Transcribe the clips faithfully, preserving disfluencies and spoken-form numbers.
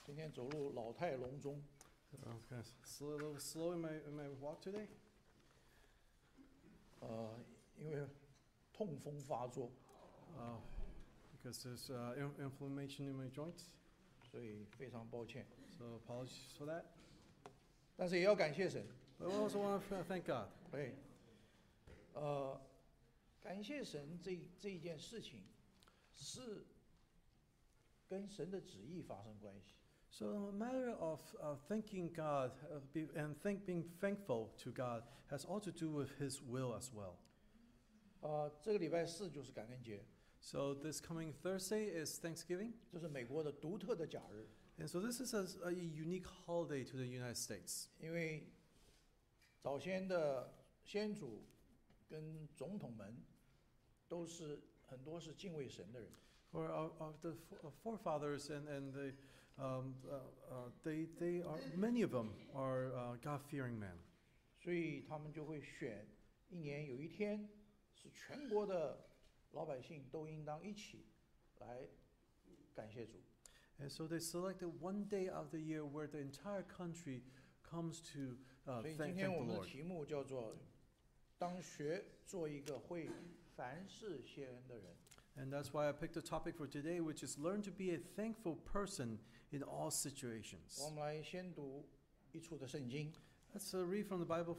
今天走路老态龙钟， I'm kind of slow, a little slow in my in my walk today 呃，因为痛风发作， uh, because there's uh, in- inflammation in my joints. 所以非常抱歉。 So apologies for that. 但是也要感谢神， But I also want to thank God. 对，呃，感谢神这这一件事情是跟神的旨意发生关系。 So a matter of uh, thanking God uh, be, and thank, being thankful to God has all to do with His will as well. 呃，这个礼拜四就是感恩节， So this coming Thursday is Thanksgiving. 这是美国的独特的假日， And so this is a, a unique holiday to the United States. 因为早先的先祖跟总统们都是很多是敬畏神的人。 For our, our, the forefathers and, and the, um, uh, uh, they, they are, many of them are uh, God-fearing men. 所以他们就会选一年有一天是全国的老百姓都应当一起来感谢主。 And so they selected one day of the year where the entire country comes to uh, 所以 thank, 今天 thank 我 the 们的 Lord. 题目叫做“当学做一个会凡事谢恩的人 And that's why I picked the topic for today, which is learn to be a thankful person in all ”。situations. 我们来先读一处的圣经， Let's uh, read from the Bible.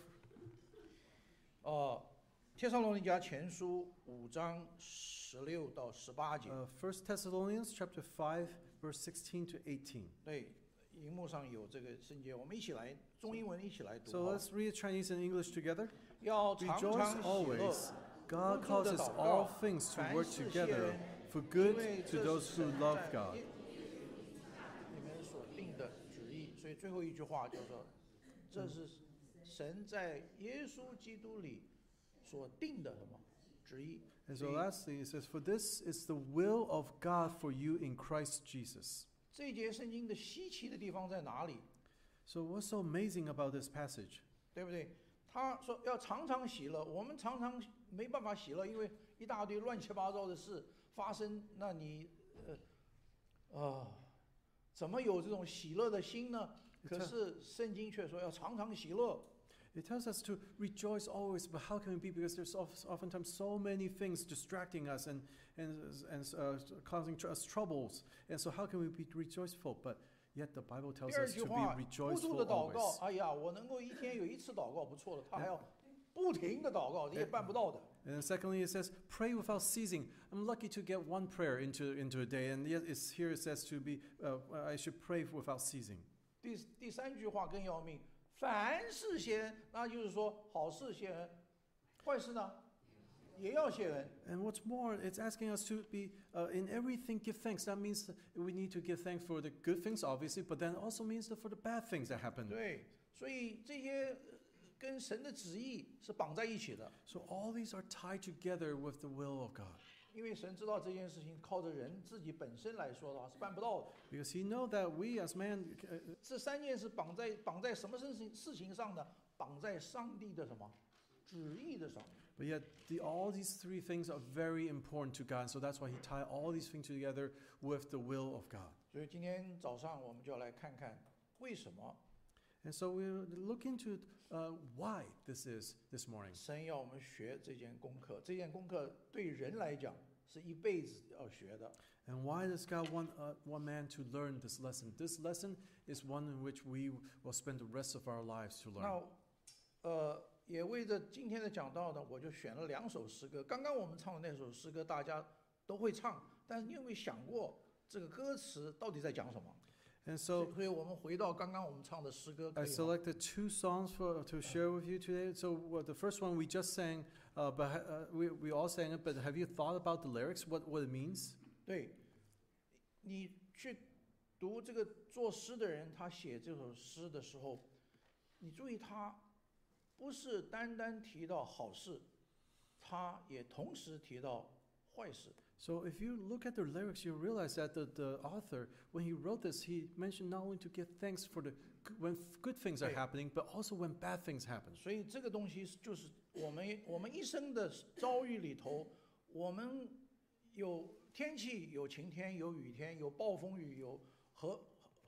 呃，《帖撒罗尼迦前书》五章十六到十八节。 Uh, First Thessalonians chapter five, verse sixteen to eighteen. 对，荧幕上有这个圣经，我们一起来中英文一起来读。 So let's read Chinese and English together. 要常 Rejoice 常喜乐 always. God 不住地 causes 祷 all 告 things to 凡 work 事谢 together 恩 for 因 good 为 to 这 those 是 who 神 love 在 God. 你们所定的旨意。所以最后一句话叫做：“这是神在耶稣基督里所定的什么旨意。” And 所 so 以 lastly, it says, For this is the will of God for you in Christ Jesus. 这一节圣经的稀奇的地方在哪里？ So what's so amazing about this passage? 对不对？他说要常常喜乐，我们常常没办法喜乐，因为一大堆乱七八糟的事发生。那你呃啊，怎么有这种喜乐的心呢？可是圣经却说要常常喜乐。 It tells us to rejoice always, but how can we be? Because there's oftentimes so many things distracting us and, and, and uh, causing us troubles. And so how can we be rejoiceful? But yet the Bible 第 tells 二 us 句 to be 话，不住 rejoiceful 的祷告。 always. 哎呀，我能够一天有一次祷告不错了，他还要不停的祷告，你也办不到的。 And then secondly, it says, pray without ceasing. I'm lucky to get one prayer into, into a day. And yet it's, here it says to be, uh, I should pray without ceasing. 第第三句话更要命，凡事谢恩，那就是说好事谢恩，坏事呢也要谢恩。 And what's more, it's asking us to be, uh, in everything, give thanks. That means that we need to give thanks for the good things, obviously, but then also means that for the bad things that happen. 对，所以这些跟神的旨意是绑在一起的， So all these are tied together with the will of God. 因为神知道这件事情靠着人自己本身来说的话是办不到的。 Because He knows that we as man, uh, 这三件事绑在绑在什么事情事情上呢？绑在上帝的什么旨意的上面。 but yet the, all these three things are very important to God. So that's why He tied all these things together with the will of God. 所以今天早上我们就要来看看为什么 And so we'll look into uh, why this is this morning. 神要我们学这件功课。这件功课对人来讲是一辈子要学的。 And why does God want uh, one man to learn this lesson? This lesson is one in which we will spend the rest of our lives to learn. 那呃，也为着今天的讲道呢，我就选了两首诗歌。刚刚我们唱的那首诗歌大家都会唱，但是你有没有想过这个歌词到底在讲什么？ And so 所以我们回到刚刚我们唱的诗歌，可 I 以吗？ selected two songs for, to share with you today. So well, the first one we just sang, uh, but uh, we, we all sang it, but have you thought about the lyrics, what, what it means? 对，你去读这个作诗的人，他写这首诗的时候，你注意他不是单单提到好事，他也同时提到坏事。 So if you look at the lyrics, you realize that the, the author, when he wrote this, he mentioned not only to give thanks for the when good things are Right. happening, but also when bad things happen. 所以这个东西就是我们我们一生的遭遇里头，我们有天气，有晴天，有雨天，有暴风雨，有和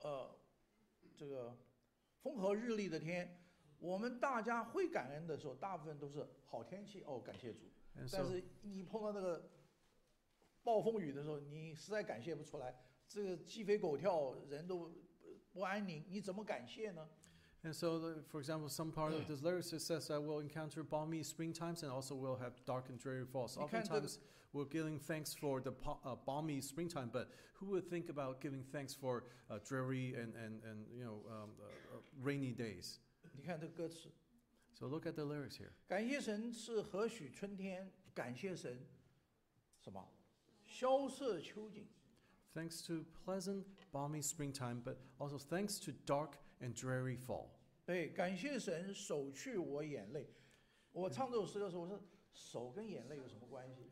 呃这个风和日丽的天，我们大家会感恩的时候，大部分都是好天气哦，感谢主。 And 但 so, 是你碰到那个暴风雨的时候，你实在感谢不出来，这个鸡飞狗跳，人都不安宁，你怎么感谢呢？ and so, the- for example, some part of this lyrics it says that we'll encounter balmy spring times and also we'll have dark and dreary falls. 你看这个 Oftentimes, we're giving thanks for the po- uh, balmy springtime, but who would think about giving thanks for uh, dreary and, and, and you know um, uh, uh, rainy days? 你看这个歌词， So look at the lyrics here. 感谢神是何许春天，感谢神什么？萧瑟秋景。 Thanks to pleasant, balmy springtime, but also thanks to dark and dreary fall. 对，感谢神手去我眼泪。我唱这首诗的时候，我说手跟眼泪有什么关系？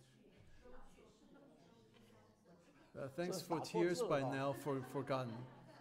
Uh, thanks So for it's tears by not now for, forgotten.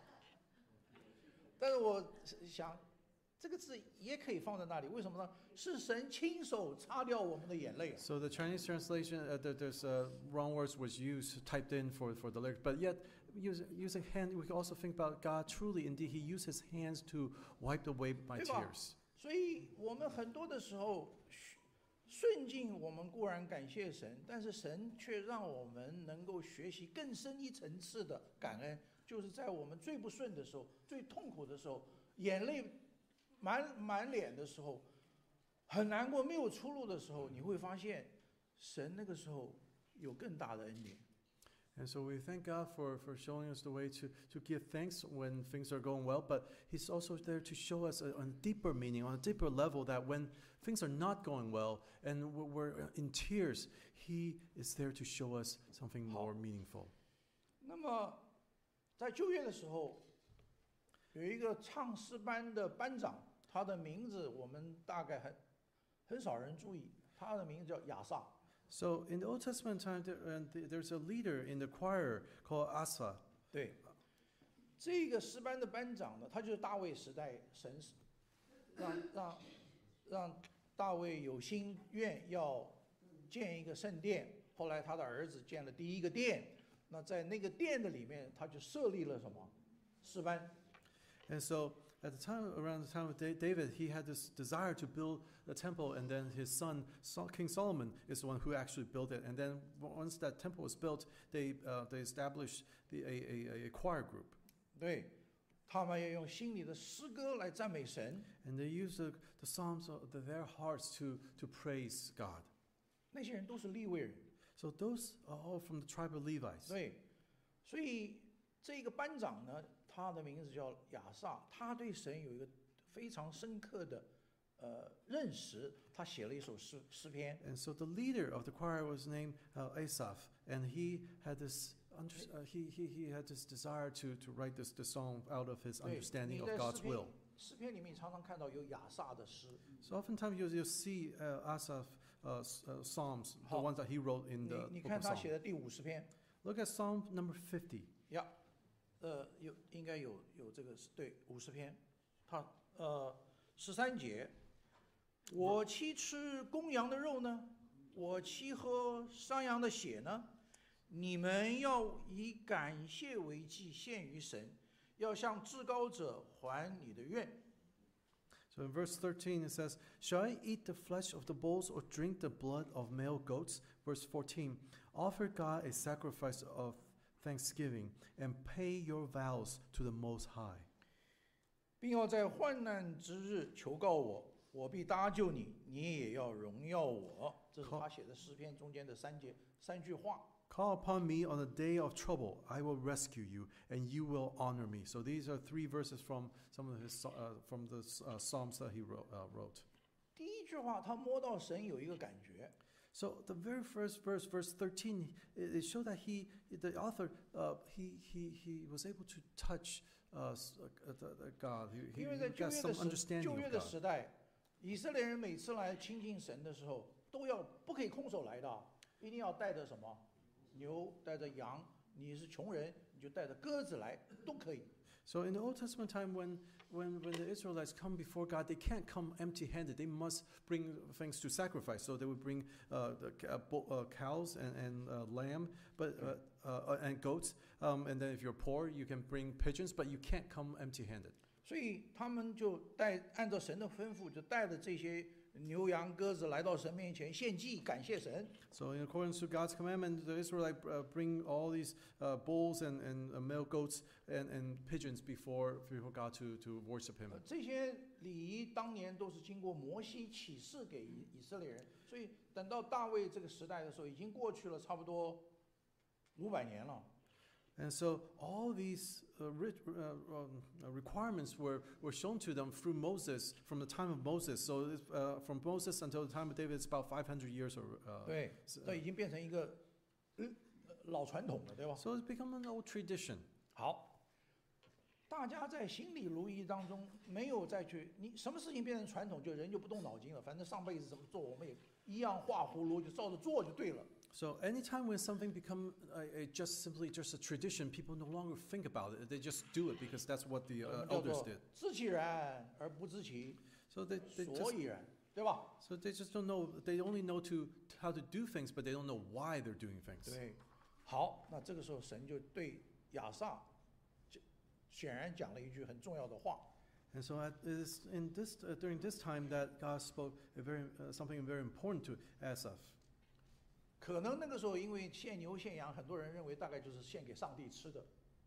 但是我想，这个字也可以放在那里，为什么呢？是神亲手擦掉我们的眼泪。 So the Chinese translation, uh, there, there's uh, wrong words was used, typed in for, for the lyrics, but yet use, using hand, we can also think about God truly, indeed, He used His hands to wipe away my 对吧？ tears. 所以我们很多的时候，顺境我们固然感谢神，但是神却让我们能够学习更深一层次的感恩，就是在我们最不顺的时候、最痛苦的时候、眼泪满满脸的时候、很难过、没有出路的时候，你会发现，神那个时候有更大的恩典。 And so we thank God for, for showing us the way to, to give thanks when things are going well, but He's also there to show us a, a deeper meaning, on a deeper level, that when things are not going well and we're, we're in tears, He is there to show us something more meaningful. 那么，在旧约的时候，有一个唱诗班的班长，他的名字我们大概很很少人注意，他的名字叫亚萨。 So in the Old Testament time, there, and th- there's a leader in the choir called Asa. 对，这个诗班的班长呢，他就是大卫时代神让让让大卫有心愿要建一个圣殿，后来他的儿子建了第一个殿，那在那个殿的里面，他就设立了什么诗班？ And so at the time, around the time of Da- David, he had this desire to build the temple, and then his son, Sol- King Solomon, is the one who actually built it. And then w- once that temple was built, they, uh, they established the, a, a, a choir group. 对，他们要用心里的诗歌来赞美神。 And they used the, the psalms of the, their hearts to, to praise God. 那些人都是利未人， So those are all from the tribe of Levites. 对，所以这个班长呢，他的名字叫亚萨，他对神有一个非常深刻的呃认识，他写了一首诗诗篇。 And so the leader of the choir was named uh, Asaph, and he had this under, uh, he, he, he had this desire to, to write this, this song out of his 对， understanding 你 of 在 God's 诗篇 will. 诗篇里面常常看到有亚萨的诗。 So oftentimes you'll, you'll see uh, Asaph uh, s- uh, psalms, the 好， ones that he wrote in 你 the 你 book 看 of 他 Psalms. 写的第五十篇 Look at Psalm number fifty. 呀，呃，有应该有有这个是对五十篇，他呃十三节，我妻吃公羊的肉呢，我妻喝山羊的血呢，你们要以感谢为祭献于神，要向至高者还你的愿。 So in verse thirteen it says, "Shall I eat the flesh of the bulls or drink the blood of male goats?" Verse fourteen, "Offer God a sacrifice of thanksgiving and pay your vows to the Most High." 并要在患难之日求告我，我必搭救你，你也要荣耀我。这是他写的诗篇中间的三节三句话。 Call upon me on the day of trouble. I will rescue you, and you will honor me. So these are three verses from some of his uh, from the uh, psalms that he wrote. Uh, wrote. 第一句话，他摸到神有一个感觉， So the very first verse, verse thirteen, it, it showed that he, the author, uh, he, he, he was able to touch uh, s- uh, the, the God. He, he 因为在 he 旧 got 约 some 的时 understanding 旧约 of 的 God. 时代，以色列人每次来亲近神的时候，都要不可以空手来的，一定要带着什么牛，带着羊。你是穷人，你就带着鸽子来，都可以。 So in the Old Testament time, when, when, when the Israelites come before God, they can't come empty-handed. They must bring things to sacrifice. So they would bring uh, the ca- uh, bo- uh, cows and, and uh, lamb, but uh, uh, and goats. Um, and then if you're poor, you can bring pigeons, but you can't come empty-handed. 所以他们就带按照神的吩咐，就带着这些牛羊鸽子来到神面前献祭，感谢神。 So in accordance to God's commandment, the Israelites uh, bring all these uh, bulls and, and uh, male goats and, and pigeons before, before God to, to worship Him. 呃这些礼仪当年都是经过摩西启示给以以色列人，所以等到大卫这个时代的时候，已经过去了差不多五百年了。 And so all these uh, rit- uh, um, uh, requirements were, were shown to them through Moses, from the time of Moses. So it's, uh, from Moses until the time of David, it's about five hundred years. Or, uh, 对， s- 这已经变成一个呃老传统了，对吧？ so it's become an old tradition. 好，大家在心理如意当中没有再去，你什么事情变成传统，就人就不动脑筋了，反正上辈子怎么做，我们也一样画葫芦就照着做就对了。 So anytime when something become a, a just simply just a tradition, people no longer think about it. They just do it because that's what the 我 uh, 们叫 elders 做 did. 知其然而不知其 So they, they 所 just 以然，对吧？ so they just don't know. They only know to how to do things, but they don't know why they're doing things. 对，好，那这个时候神就对亚萨就显然讲了一句很重要的话。 And so at this, in this, uh, during this time that God spoke a very, uh, something very important to Asaph. 可能那个时候因为献牛献羊，很多人认为大概就是献给上帝吃的。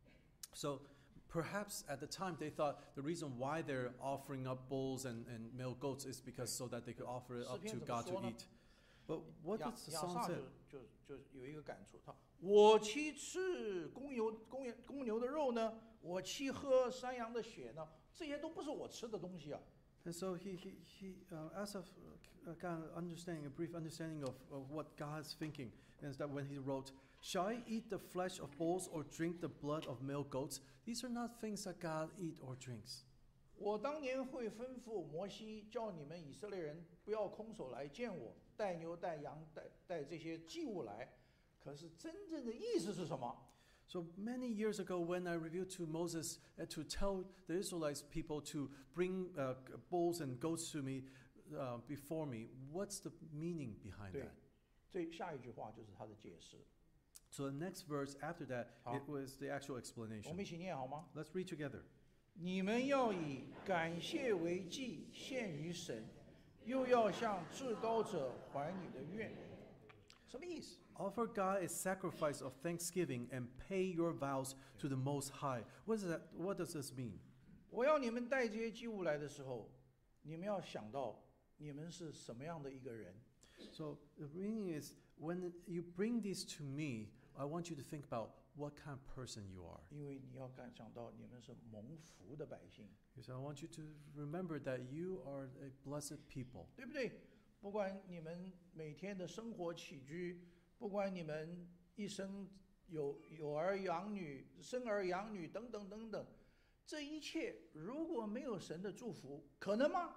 So perhaps at the time they thought the reason why they're offering up bulls and, and male goats is because so that they could offer it up to God to eat. But what 亚 does the 亚 song 萨 say? 就就就有一个感触，他我妻吃公牛公羊公牛的肉呢，我妻喝山羊的血呢，这些都不是我吃的东西啊。 And so he, he, he uh, Asaph uh, got an understanding, a brief understanding of, of what God's thinking. And is that when he wrote, "Shall I eat the flesh of bulls or drink the blood of male goats? These are not things that God eat or drinks." 我当年会吩咐摩西，叫你们以色列人不要空手来见我，带牛带羊带带这些祭物来。可是真正的意思是什么？ So many years ago, when I revealed to Moses uh, to tell the Israelites people to bring uh, bulls and goats to me uh, before me, what's the meaning behind 对 that? 这下一句话就是他的解释。 So the next verse after that, 好。 it was the actual 我 explanation. 们一起念好吗？ Let's read together. 你们要以感谢为祭献于神，又要向至高者还你的愿。什么意思？ Offer God a sacrifice of thanksgiving and pay your vows to the Most High. What does that? What does this mean? 我要你们带这些祭物来的时候，你们要想到你们是什么样的一个人。 So the meaning is, when you bring these to me, I want you to think about what kind of person you are. 因为你要感想到你们是蒙福的百姓， Because I want you to remember that you are a blessed people. 对不对？不管你们每天的生活起居，不管你们一生有有儿养女、生儿养女等等等等，这一切如果没有神的祝福，可能吗？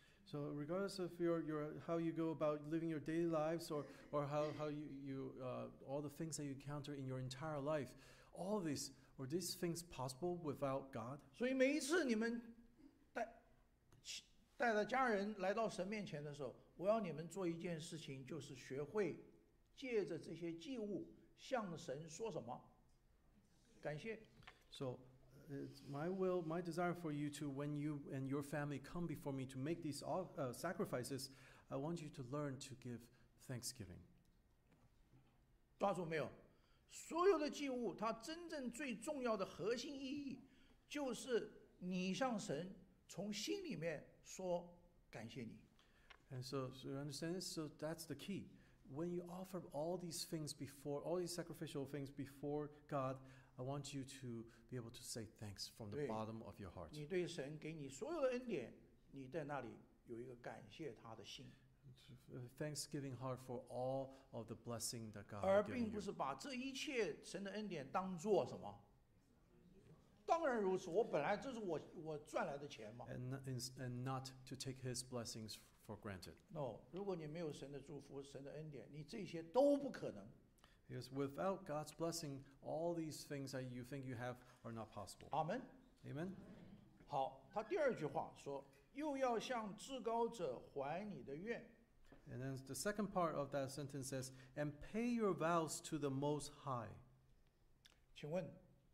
So regardless of your, your how you go about living your daily lives or, or how, how you, you uh, all the things that you encounter in your entire life, all these, are these things possible without God? 所以每一次你们带带着家人来到神面前的时候，我要你们做一件事情，就是学会借着这些祭物向神说什么？感谢。 So it's my will, my desire for you to, when you and your family come before me to make these all, uh, sacrifices, I want you to learn to give thanksgiving. 抓住没有？所有的祭物，它真正最重要的核心意义，就是你向神从心里面说感谢你。 And so, so you understand this? So that's the key. When you offer all these things before, all these sacrificial things before God, I want you to be able to say thanks from the 对。 bottom of your heart. 你对神给你所有的恩典，你在那里有一个感谢他的心， Uh, Thanksgiving heart for all of the blessing that God 而 has given 并不 you. 是把这一切神的恩典当做什么？当然如此，我本来这是我我赚来的钱嘛。 And, not- ins- and not to take His blessings for granted. no，如果你没有神的祝福、神的恩典，你这些都不可能。 Because without God's blessing, all these things that you think you have are not possible. 阿门。 Amen? 好，他第二句话说，又要向至高者还你的愿。 And then the second part of that sentence says, and pay your vows to the Most High. 请问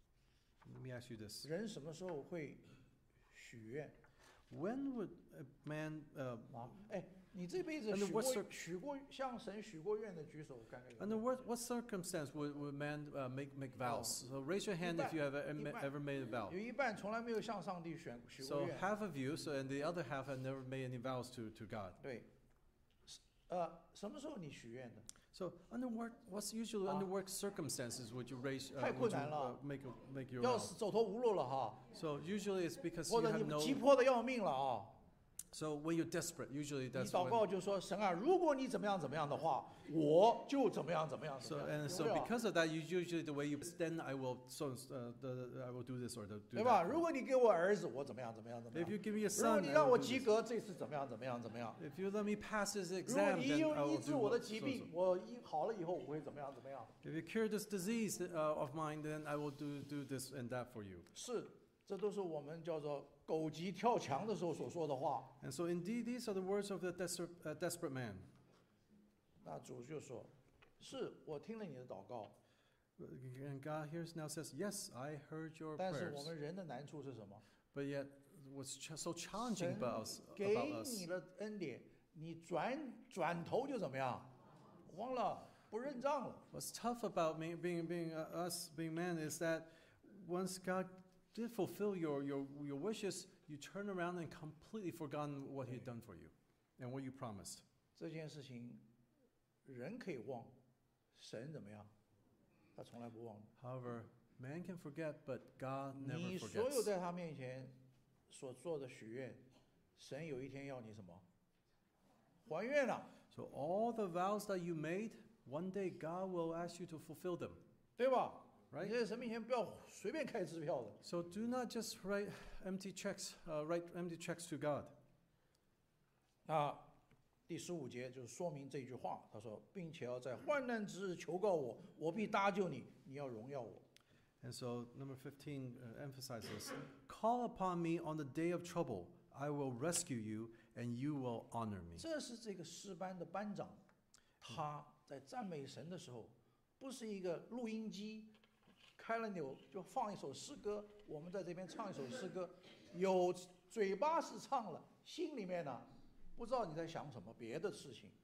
Let me ask you this. 人什么时候会许愿 When would a man, uh, 啊？哎，你这辈子 Under 许 what 过 cir- 许过向神许过愿的举手，看看有没 under 有。 what, what circumstance would, would man uh, make, make vows? So raise your hand if you have e- Iban. ever made a vow. 有一半从来没有向上帝选许过 So 愿。 half of you, so and the other half have never made any vows to, to God. 对，呃，什么时候你许愿的？ So under what, what's usually under what circumstances would you raise, uh, 太 would 困 you 难了。 uh, make, a- make your 要 vow? 是走投无路了哈， So usually it's because 或 you 者 have 你 no, 急迫的要命了啊， so when you're desperate, usually 你 that's 祷 when. 告就说神啊，如果你怎么样怎么样的话，我就怎么样怎么样怎 So 么样， and 有 so 没有？ because of that, you usually the way you then I will so uh, the, I will do this or the, do 对吧？ that. 如果你给我儿子，我怎么样怎么样怎么 If 样？ you give me a 如果 son, 你 I 让 will 我 do 及 this. 格，这次怎么样怎么样怎么样？ If you let me pass this 如果 exam, 你 then 医 I 医 will 治 do 我的 what, 疾 so, 病 so.， 我医好了以后我会怎么样怎么样？ If you cure this disease uh, of mine, then I will do do this and that for you. 是，这都是我们叫做狗急跳墙的时候所说的话。 And so indeed, these are the words of the desperate, uh, desperate man. 那主就说：“是我听了你的祷告， And God here now says, yes, I heard your 但是 prayers. 我们人的难处是什么？ But yet, what's ch- so challenging 神 about us, 给 about 你 us 了恩典，你转转头就怎么样？忘了，不认账了。 What's tough about me, being being uh, us being men is that once God did fulfill your, your your wishes, you turn around and completely forgotten what He had done for you and what you promised. 这件事情人可以忘，神怎么样？他从来不忘。 However, man can forget, but God never 你所有 forgets. 在他面前所做的许愿，神有一天要你什么？还愿了， So all the vows that you made, one day God will ask you to fulfill them, 对吧？ right? 你在神面前不要随便开支票的。 So do not just write empty checks, uh, write empty checks to God. 那第十五节就是说明这句话，他说，并且要在患难之日求告我，我必搭救你，你要荣耀我。 And so number fifteen uh, emphasizes, call upon me on the day of trouble. I will rescue you and you will honor me. 这是这个诗班的班长，他在赞美神的时候，不是一个录音机开了钮就放一首诗歌，我们在这边唱一首诗歌，有嘴巴是唱了，心里面呢不知道你在想什么别的事情。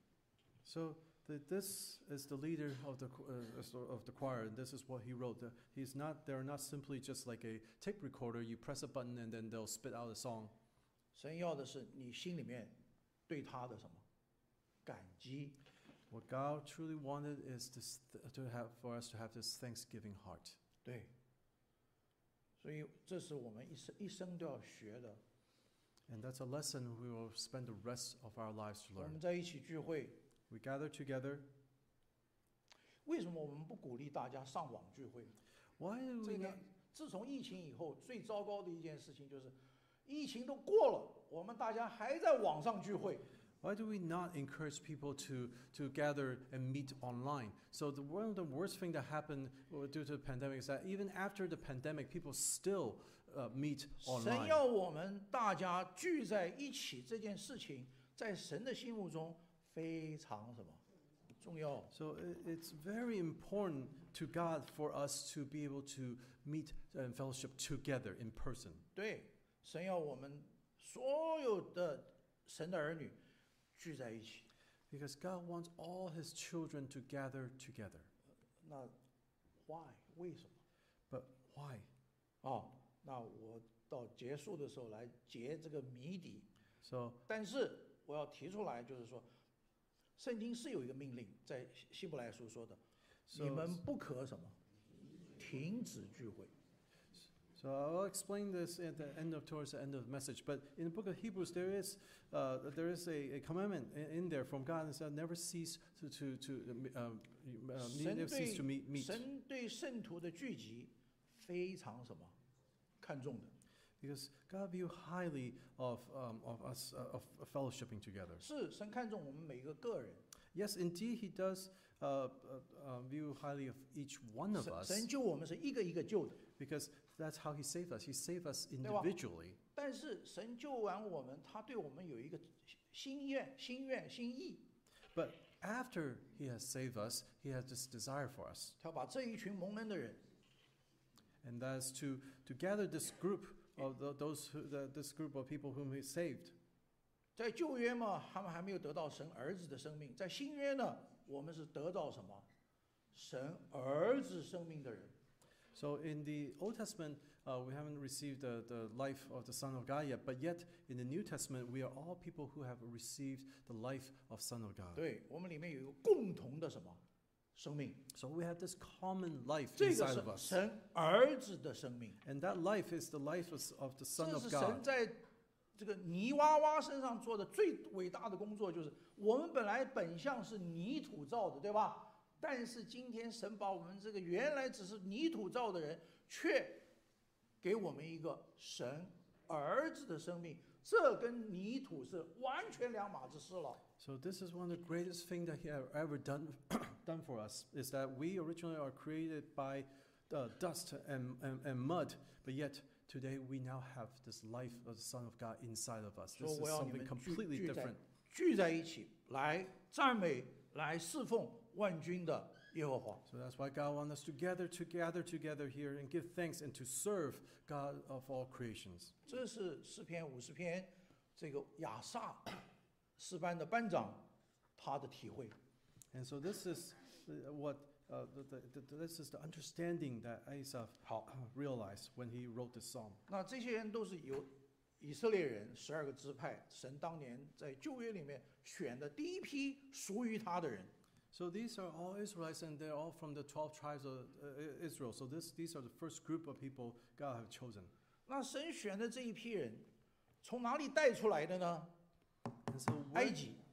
So the, this is the leader of the qu- uh, so- of the choir, and this is what he wrote. Uh, he's not. They're not simply just like a tape recorder. You press a button and then they'll spit out a song. 神要的是你心里面对他的什么感激。 What God truly wanted is this th- to have for us to have this thanksgiving heart. 对，所以这是我们一生一生都要学的。 And that's a lesson we will spend the rest of our lives to 我 learn. 们在一起聚会， We gather together. 为什么我们不鼓励大家上网聚会？ Why do 这 we 个 not? 自从疫情以后，最糟糕的一件事情就是，疫情都过了，我们大家还在网上聚会。 Why do we not encourage people to, to gather and meet online? So the one of the worst thing that happened uh, due to the pandemic is that even after the pandemic, people still uh, meet 神 online. 要我们大家聚在一起这件事情，在神的心目中非常什么重要？ So i- it's very important to God for us to be able to meet and fellowship together in person. 对，神要我们所有的神的儿女聚在一起。 Because God wants all His children to gather together. 那 why 为什么？ But why? 哦，那我到结束的时候来解这个谜底。 So 但是我要提出来，就是说，圣经是有一个命令，在希希伯来书说的， So- 你们不可什么，停止聚会。 So I'll explain this at the end of towards the end of the message. But in the book of Hebrews, there is uh, there is a, a commandment in, in there from God that says never cease to to to uh, um, uh, 神 never cease 对 to meet meet 神对圣徒的聚集非常什么看重的， because God view highly of um, of us uh, of fellowshipping together. 是神看重我们每一个个人， Yes, indeed, He does uh, uh, uh, view highly of each one of 神 us 神救我们是一个一个救的， because that's how He saved us. He saved us 对吧？ individually. 但是神救完我们，他对我们有一个心愿、心愿、心意， But after He has saved us, He has this desire for us. 他要把这一群蒙恩的人， And that is to, to gather this group of the, those who, the, this group of people whom He saved. 在旧约嘛，他们还没有得到神儿子的生命；在新约呢，我们是得到什么？神儿子生命的人。 So in the Old Testament, uh, we haven't received the, the life of the Son of God yet, but yet in the New Testament, we are all people who have received the life of Son of God. 对，我们里面有一个共同的什么生命？ So we have this common life 这个 inside 是 of us. 神儿子的生命。 And that life is the life of, of the Son 这 of 是 God. 神在这个泥娃娃身上做的最伟大的工作，就是我们本来本相是泥土造的，对吧？但是今天神把我们这个原来只是泥土造的人，却给我们一个神儿子的生命，这跟泥土是完全两码子事了。 So this is one of the greatest things that He have ever done, done for us, is that we originally are created by uh, dust and, and, and mud, but yet today we now have this life of the Son of God inside of us. 说 This 我 is 要你 something 们聚 completely 聚在 different. 聚在一起来赞美、来侍奉万军的耶和华。 So that's why God wants us to gather, to gather together here and give thanks and to serve God of all creations. 这是诗篇五十篇这个亚萨诗班的班长他的体会。 And so this is uh, what uh, the, the, the, this is the understanding that Asaph 好， realized when he wrote this psalm. 那这些人都是由以色列人十二个支派，神当年在旧约里面选的第一批属于他的人。 So these are all Israelites, and they're all from the twelve tribes of uh, Israel. So this, these are the first group of people God have chosen. 那神选的这一批人，从哪里带出来的呢？ And so, 埃 where, 及。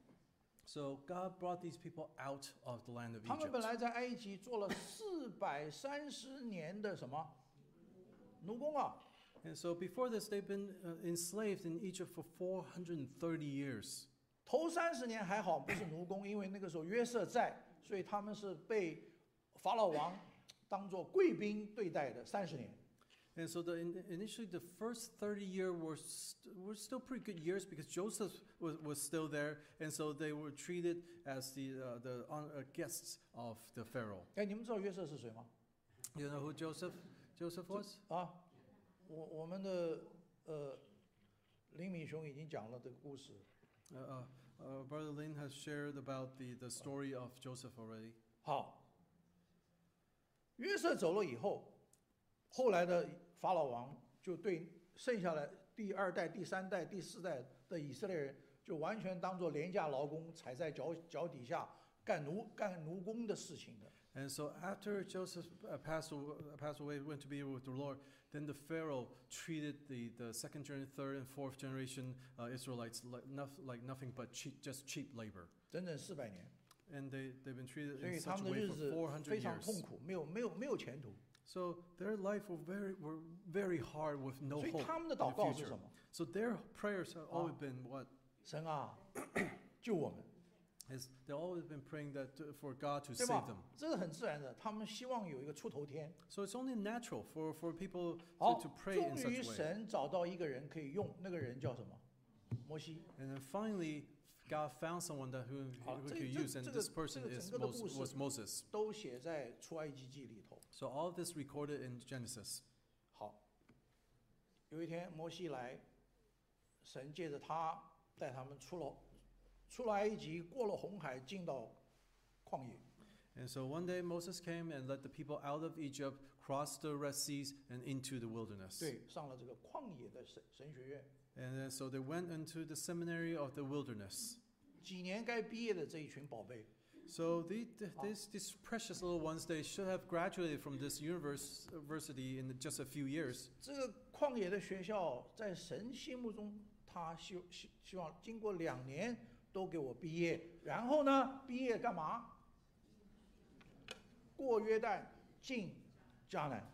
so God brought these people out of the land of 他们 Egypt. 本来在埃及做了四百三十年的什么奴工啊？ And so before this, they've been uh, enslaved in Egypt for four hundred thirty years. 头三十年还好，不是奴工，因为那个时候约瑟在，所以他们是被法老王当做贵宾对待的三十年。 And so the, in, initially, the first thirty year were, st- were still pretty good years because Joseph was, was still there. And so they were treated as the, uh, the hon- uh, guests of the Pharaoh. 哎，你们知道约瑟是谁吗？ You know who Joseph, Joseph was? 啊，我我们的呃林敏雄已经讲了这个故事。 Uh, uh, uh, Brother Lin has shared about the, the story of Joseph already. 好，约瑟走了以后，后来的法老王就对剩下来第二代、第三代、第四代的以色列人，就完全当做廉价劳工，踩在脚脚底下干奴干奴工的事情的。 And so after Joseph uh, passed, aw- passed away, went to be with the Lord, then the Pharaoh treated the, the second, gen- third, and fourth generation uh, Israelites like, noth- like nothing but cheap, just cheap labor. 整整四百年， And they, they've been treated 所 in 以他 such 们 a 的 way 日 for 子 four hundred 非常 years. 痛苦，没有没有没有前途。 So their life were very, were very hard with no 所以 hope 他们的 in the 祷告是 future. 什么？ So their prayers have always been what? 神啊，救我们， Is they've always been praying that to, for God to 对 save 吧 them.？ 这是很自然的，他们希望有一个出头天。 So it's only natural for, for people 好 to, to，pray in 终 such 于 a way. 神找到一个人可以用，那个人叫什么？摩西。 And then finally, God found someone that who, 好， who 这 could 这 use, and 这个 this 这 person 个 is 整个的 Mos- 故事 was Moses. 都写在出埃及记里头。 So all of this recorded in Genesis. 好，有一天摩西来，神借着他带他们出了出了埃及，过了红海，进到旷野。 And so one day Moses came and led the people out of Egypt, crossed the Red Seas, and into the wilderness. 对，上了这个旷野的神神学院。 And then so they went into the seminary of the wilderness. 几年该毕业的这一群宝贝， So the, the, these, these precious little ones, they should have graduated from this univers- university in just a few years. 这个旷野的学校在神心目中，他希希希望经过两年都给我毕业，然后呢，毕业干嘛？过约旦进迦南。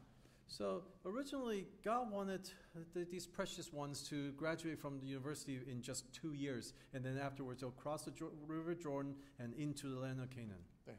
So originally, God wanted th- these precious ones to graduate from the university in just two years, and then afterwards they'll cross the jo- River Jordan and into the land of Canaan. 对。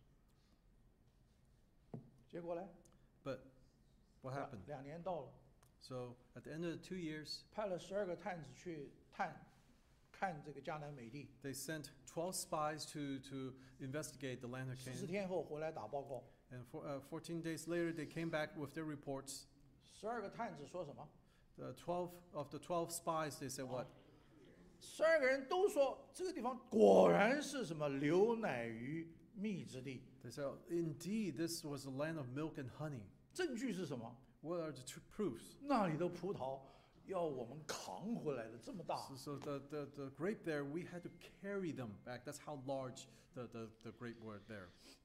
结果呢？ But what happened? 两年到了， So at the end of the two years, 派了十二个探子去探，看这个迦南美地。 they sent twelve spies to, to investigate the land of 十四 Canaan. 天后回来打报告， And for, uh, fourteen days later, they came back with their reports. 十二个探子说什么？ The twelve of the twelve spies, they said what? 十二个人都说这个地方果然是什么流奶与蜜之地。 They said, indeed, this was a land of milk and honey. 证据是什么？ What are the two proofs? 那里的葡萄要我们扛回来的这么大。 So, so the, the, the grape there, we had to carry them back. That's how large the, the, the grape were there.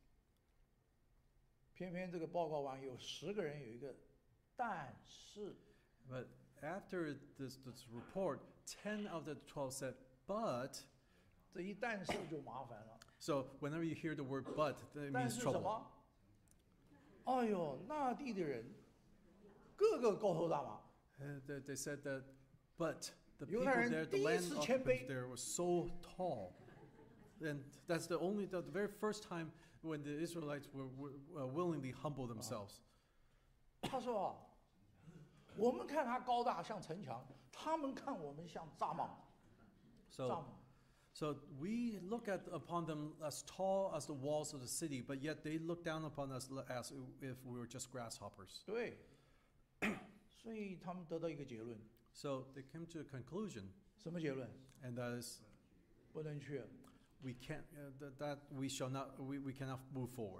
偏偏这个报告完，有十个人有一个但是， But after this, this report, ten of the twelve said, but. 这一但是就麻烦了。 So whenever you hear the word but, that 但 means 是什 trouble. 么？哎呦，那地的人个个高头大马。 And they, they said that, but the 犹 people 太人 there, the 第一 land 次谦卑。 occupants there were so tall. And that's the only, the, the very first time when the Israelites were, were uh, willingly humble themselves. 他说啊，我们看他高大像城墙，他们看我们像蚱蜢。蚱 So, 蜢。 so we look at upon them as tall as the walls of the city, but yet they look down upon us l- as if we were just grasshoppers. 对，所以他们得到一个结论， So they came to a conclusion, 什么结论？ and that is 不能去了。 we can't, uh, that, that we shall not, we, we cannot move forward.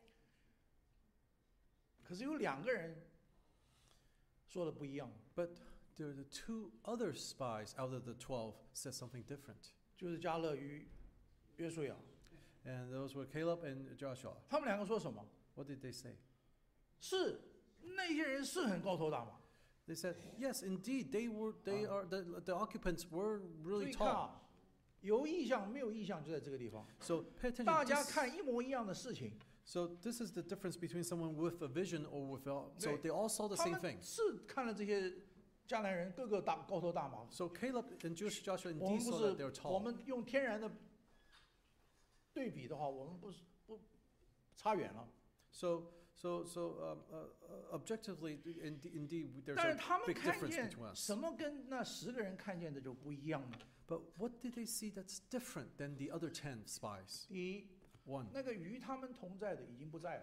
可是有两个人说的不一样， But there, the two other spies out of the twelve said something different. 就是加勒与约书亚。 And those were Caleb and Joshua. 他们两个说什么？ What did they say? 是那些人是很高头大马。 They said, yes, indeed, they were, they are, the, the occupants were 所 really 以看 tall. 啊，有意向没有意向就在这个地方。 So pay attention. 大家 This- 看一模一样的事情， so this is the difference between someone with a vision or without. So 对。 they all saw the 他 same 们 thing. 是看了这些迦南人个个大高头大马。 So Caleb and Josh- Joshua 我 indeed 们不 saw that they were 是，我 tall. 们用天然的对比的话，我们不是不差远了。 So, so, so um, uh, uh, objectively, in, indeed, there's 但是 a 他们 big 看 difference 见 between us. 什么跟那十个人看见的就不一样了。 But what did they see that's different than the other ten spies? 第一， One, 那个与他们同在的已经不在了。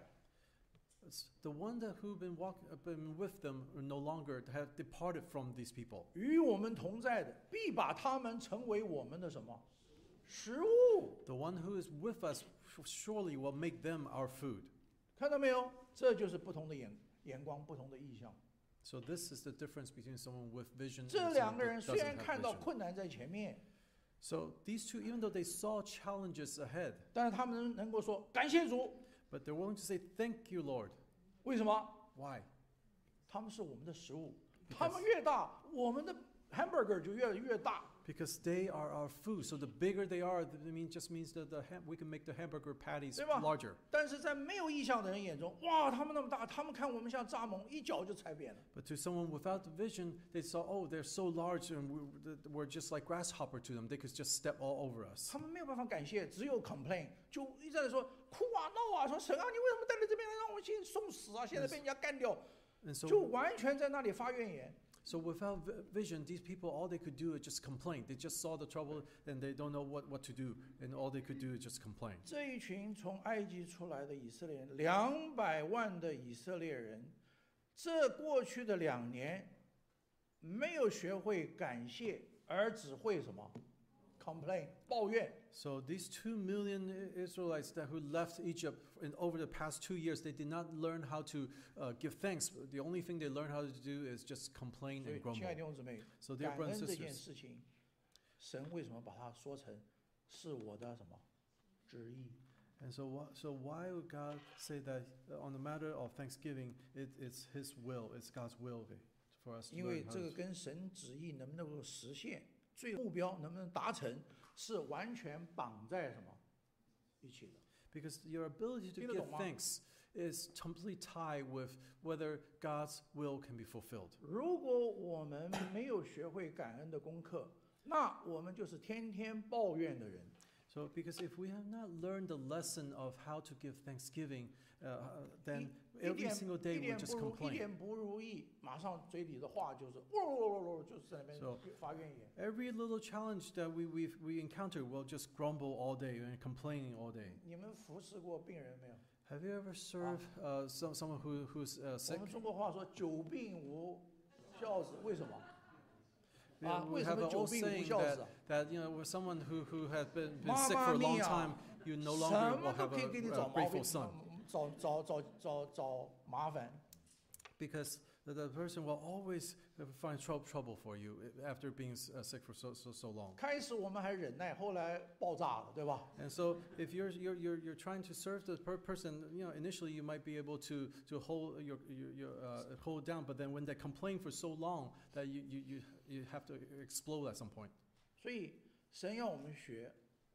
it's the one that who've been walk, uh, been with them are no longer have departed from these people. 与我们同在的，必把他们成为我们的什么食物？ The one who is with us surely will make them our food. 看到没有？这就是不同的眼眼光，不同的意向。 So this is the difference between someone with vision 这 and 两 someone 个人 that 虽然 doesn't 看 have 到 vision. 困难在前面， So these two, even though they saw challenges ahead, 但是他们能够说感谢主， but they're willing to say, "Thank you, Lord." 为什么？ Why? 他们是我们的食物， Because- 他们越大，我们的 hamburger 就越越大。 Because they are our food. So the bigger they are, th- it mean, just means that the ham- we can make the hamburger patties 对吧？ larger. 但是在没有意向的人眼中，哇，他们那么大，他们看我们像蚱蜢，一脚就踩扁了。 But to someone without the vision, they saw, oh, they're so large and we- th- we're just like grasshopper to them. They could just step all over us. 他们没有办法感谢，只有 complain，就一直在说哭啊闹啊，说神啊，你为什么带来这边来让我去送死啊？现在被人家干掉， And so, 就完全在那里发怨言。 so without vi- vision, these people, all they could do is just complain. They just saw the trouble and they don't know what, what to do. And all they could do is just complain. 这一群从埃及出来的以色列人，两百万的以色列人，这过去的两年没有学会感谢，而只会什么 complain 抱怨。 So these two million I- Israelites that who left Egypt in, over the past two years, they did not learn how to uh, give thanks. The only thing they learned how to do is just complain 所 and 以， grumble. 亲爱的弟兄姊妹， So dear 感 brothers 恩 and 这件 sisters, 事情，神为什么把它说成是我的什么旨意？ and so wh- so why would God say that uh, on the matter of thanksgiving, it, it's His will, it's God's will okay, for us to 因 learn 为 how 这个 to. 跟神旨意能不能够实现，最后目标能不能达成，是完全绑在什么一起的。 Because your ability to 听得 give 懂吗？ thanks is completely tied with whether God's will can be fulfilled. 如果我们没有学会感恩的功课，那我们就是天天抱怨的人。 So, because if we have not learned the lesson of how to give thanksgiving, uh, then 一 every 点 single 一 day we 点 just 不如一 complain. 点不如意，马上嘴里的话就是喔喔喔喔，就是在那边 So- 发怨言。 Every little challenge that we we we encounter, we'll just grumble all day and complaining all day. 你们服侍过病人没有？ Have you ever served uh, some, someone who, who's uh, 我 sick? 们中国话说“久病无孝子”，为什么？ Yeah, 啊， we 为什 have 么 an 久 old 病无 saying 孝 that, 子啊？ that you know, with someone who, who has been, been Mamma sick for a long mia. time, you no 什 longer 么 will 都 have 可以给你 a, 找 a 毛 grateful 病， son. 找找找找找麻烦。 Because the, the person will always find trou- trouble for you after being uh, sick for so, so, so long. 开始我们还忍耐，后来爆炸了，对吧？ And so if you're, you're, you're, you're trying to serve the per- person, you know, initially you might be able to, to hold, your, your, your, uh, hold down, but then when they complain for so long that you, you, you, you have to explode at some point. 所以神要我们学，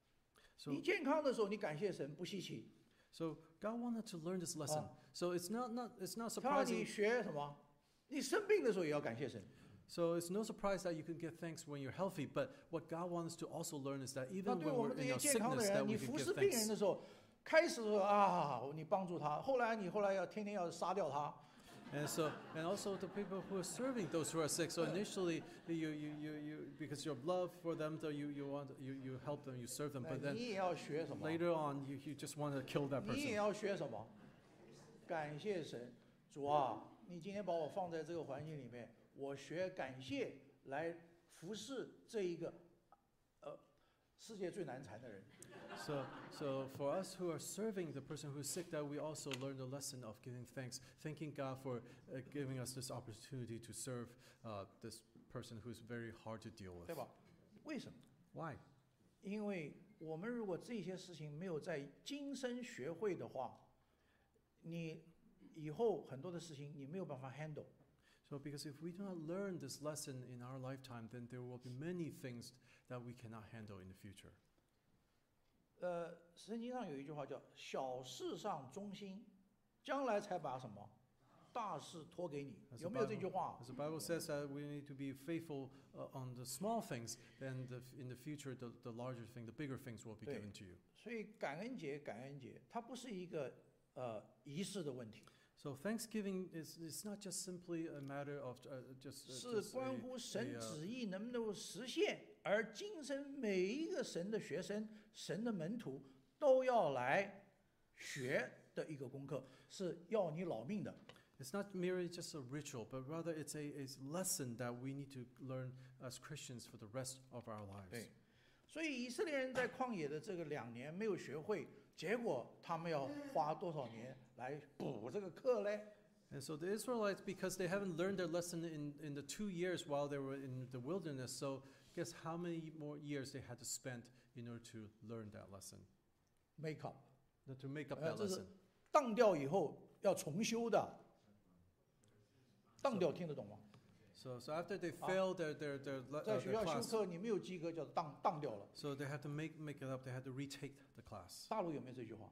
So, 你健康的时候你感谢神不稀奇， so God wanted to learn this lesson. Ah. So it's not, not, it's not 他让你 surprising. 学什么？你生病的时候也要感谢神。 So it's no surprise that you can give thanks when you're healthy. But what God wants to also learn is that 那 even 对 when 我 we're 们这 in 些 our 健康的 sickness, that 人，你 we can 服 give 侍病人 thanks. 的时候，开始说啊，你帮助他，后来你后来要天天要杀掉他， And so, and also the people who are serving those who are sick. So initially, you, you, you, you because your love for them, so you, you want, you, you help them, you serve them. 那 But then 你也要学什么？ later on, you, you just want to kill that 你也 person. 要学什么？感谢神，主啊，你今天把我放在这个环境里面，我学感谢来服侍这一个呃世界最难缠的人。 So, so for us who are serving the person who's sick, that we also learn the lesson of giving thanks, thanking God for uh, giving us this opportunity to serve uh, this person who's very hard to deal 对 with. 吧？为什么？ Why? 因为我们如果这些事情没有在今生学会的话，你以后很多的事情你没有办法 handle。 So, because if we do not learn this lesson in our lifetime, then there will be many things that we cannot handle in the future. 呃，圣经上有一句话叫“小事上忠心，将来才把什么大事托给你”， As 有 the 没有这 Bible- 句话？ As the Bible says that we need to be faithful uh, on the small things, then the, in the future, the, the larger thing, the bigger things will be 对。 given to you. 所以感恩节，感恩节，它不是一个呃仪式的问题， So Thanksgiving is it's not just simply a matter of uh, just, uh, 是 just 关 a, 乎神 a, uh, 旨意能不能够实现，而今生每一个神的学生、神的门徒都要来学的一个功课，是要你老命的。 it's not merely just a ritual, but rather it's a, a lesson that we need to learn as Christians for the rest of our lives. 对，所以以色列人在旷野的这个两年没有学会，结果他们要花多少年来补这个课嘞？ And so the Israelites, because they haven't learned their lesson in, in the two years while they were in the wilderness, so guess how many more years they had to spend in order to learn that lesson, make up， no, to make up 呃， that 这是 lesson. 当掉以后要重修的。当掉听得懂吗？ So, so after they failed their, their, their, le- 在 uh, 学 their 校修 class, 课你没有及格叫当当掉了。 so they had to make, make it up, they had to retake the class. 大陆有没有这句话？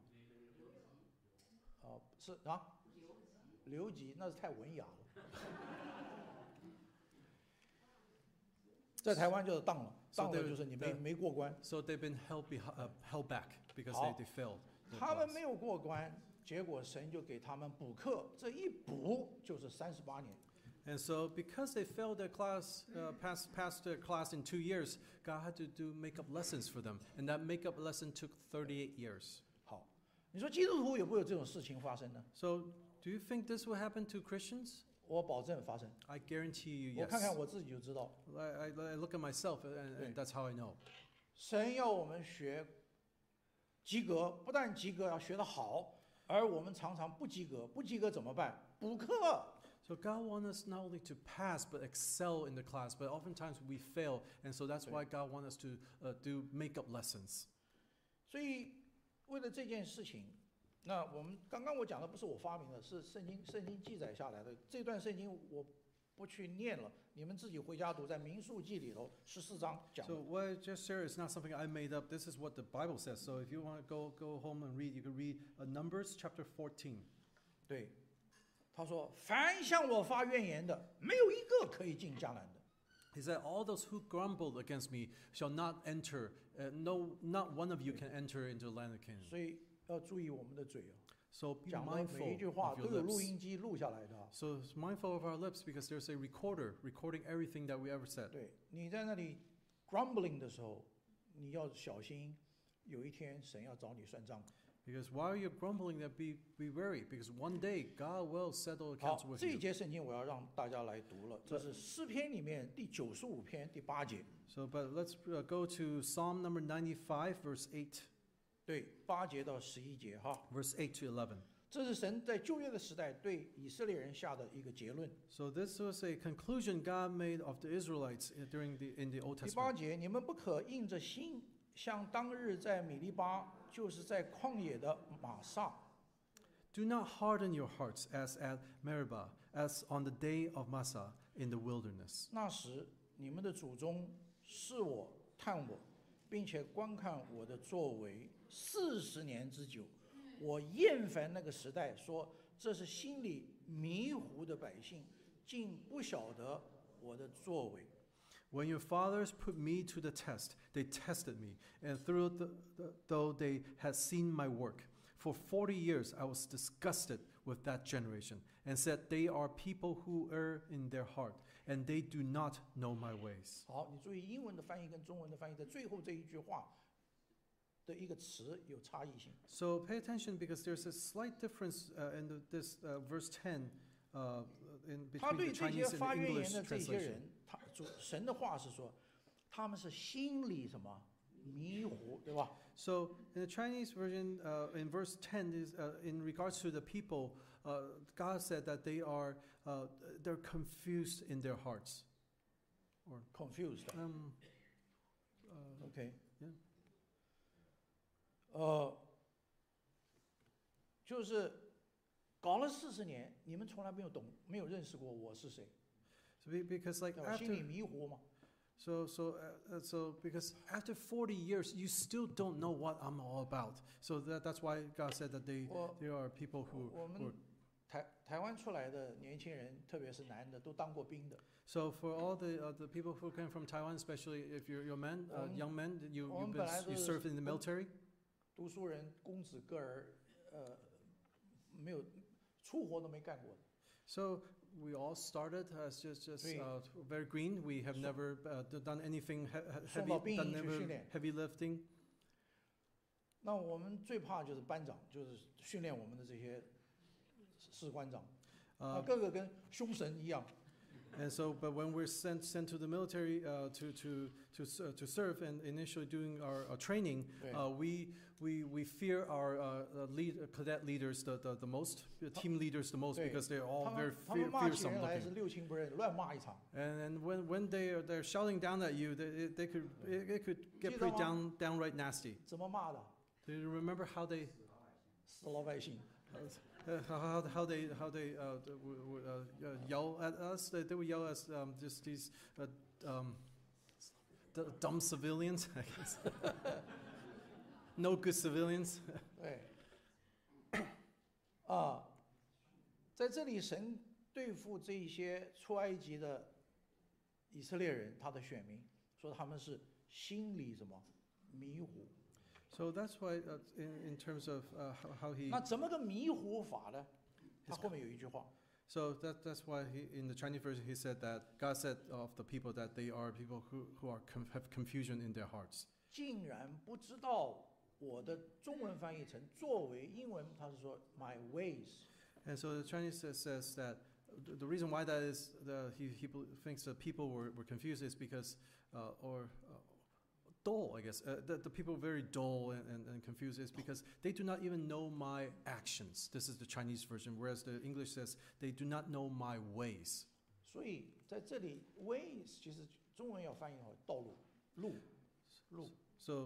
哦，是啊，留级那是太文雅了。在台湾就是当了， So 当了 they- 就是你没 they- 没过关。 So they've been held, behi- uh, held back because Oh. they, they failed. their 他们 class. 没有过关，结果神就给他们补课，这一补就是三十八年。 And so because they failed their class, uh, passed, passed their class in two years, God had to do make-up lessons for them. And that make-up lesson took thirty-eight years. 好，你说基督徒有没有这种事情发生呢？ So do you think this will happen to Christians? 我保证发生。 I guarantee you 我 yes. 看看我自己就知道， I, I, I look at myself and, and Yeah. that's how I know. 神要我们学及格，不但及格，要学得好，而我们常常不及格，不及格怎么办？补课。 So God wants us not only to pass but excel in the class, but oftentimes we fail. And so that's why God wants us to uh, do make-up lessons. 所以为了这件事情，那我们刚刚我讲的不是我发明的，是圣经圣经记载下来的。这段圣经我不去念了，你们自己回家读，在民数记里头十四章讲的。 So what I just shared is not something I made up. This is what the Bible says. So if you want to go go home and read, you can read uh, Numbers chapter fourteen. 对，他说：“凡向我发怨言的，没有一个可以进迦南的。 He said, "All those who grumbled against me shall not enter. Uh, no, not one of you can enter into the land of Canaan." 所以要注意我们的嘴啊， So be 讲的每一 mindful 句话 of 都 your 有录 lips. 音机录下来的啊。 So it's mindful of our lips because there's a recorder recording everything that we ever said. 对，你在那里 grumbling 的时候，你要小心，有一天神要找你算账。 Because while you're grumbling, that be be wary. Because one day God will settle 好 accounts，with 这一 you. 节圣经我要让大家来读了，这是诗篇里面第九十五篇第八节。 So, but let's uh, go to Psalm number ninety-five, verse eight, 对，八节到十一节哈， verse eight to eleven. 这是神在旧约的时代对以色列人下的一个结论。 So this was a conclusion God made of the Israelites uh, during the in the Old 第八 Testament. 节，你们不可硬着心，像当日在米利巴，就是在旷野的玛撒。 Do not harden your hearts as at Meribah, as on the day of Massah in the wilderness. 那时你们的祖宗视我探我，并且观看我的作为四十年之久。我厌烦那个时代，说这是心里迷糊的百姓，竟不晓得我的作为。 When your fathers put me to the test, they tested me, and through the, the, though they had seen my work, for forty years I was disgusted with that generation, and said, "They are people who err in their heart, and they do not know my ways." 好，你注意英文的翻译跟中文的翻译在最后这一句话的一个词有差异性。 So pay attention because there's a slight difference uh, in the, this uh, verse ten uh, in 他 between 对 the 这些 Chinese 发 and 怨 English 言的这些 translation. 人，他主神的话是说，他们是心里什么迷糊，对吧？ So in the Chinese version, uh, in verse ten, is uh, in regards to the people, uh, God said that they are uh, they're confused in their hearts. Or confused。 um, uh, OK， Yeah. 呃，就是搞了四十年，你们从来没有懂，没有认识过我是谁， so be, because like 对吧？心里 after 迷糊嘛。 so so uh, uh, so because after forty years, you still don't know what I'm all about. So that, that's why God said that they 我 there are people who 我 who 们台台湾出来的年轻人，特别是男的，都当过兵的。 So for all the uh, the people who came from Taiwan, especially if you're you're men, uh, 我们- young men, you 我 you've 们 been, 本来 you 都是 served in the military. 读书人公子个儿，呃，没有粗活都没干过的。 So we all started as just just Oui. uh, very green. We have So- never uh, d- done anything he- he- 送 heavy, 到兵 done 营去 never 训练。 heavy lifting. 那我们最怕就是班长，就是训练我们的这些士官长，啊， Uh, 个个跟凶神一样。 and so, but when we're sent sent to the military uh, to to to ser- to serve and initially doing our, our training, 对， uh, we we we fear our uh, uh, lead uh, cadet leaders the, the, the most, the team leaders the most Oui. because they're all 他 very 们他 fear, 们骂起 fearsome 人来 looking. 是六亲不认，乱骂一场。 And, and when, when they are they're shouting down at you, they, they could it, it could get pretty down downright nasty. 怎么骂的？ Do you remember how they 死老百姓。 uh, how, how they how they uh, d- w- w- uh, uh, yell at us? They, they would yell as um, just these uh, um, d- dumb civilians, I guess. No good civilians. 对，啊，在这里神对付这一些出埃及的以色列人，他的选民，说他们是心里什么迷糊。 So that's why uh, in in terms of uh, how, how he 那怎么个迷糊法呢？他后面有一句话， so that that's why he in the Chinese version he said that God said of the people that they are people who who are com- have confusion in their hearts. 竟然不知道我的中文翻译成作为，英文他是说 my ways。 And so the Chinese says, says that the, the reason why that is, the, he, he bel- thinks that people were, were confused is because, uh, or uh, dull, I guess, uh, the, the people are very dull and, and, and confused is because they do not even know my actions. This is the Chinese version, whereas the English says they do not know my ways. 所以在这里 ways 其实中文要翻译好道路，路，路。 So,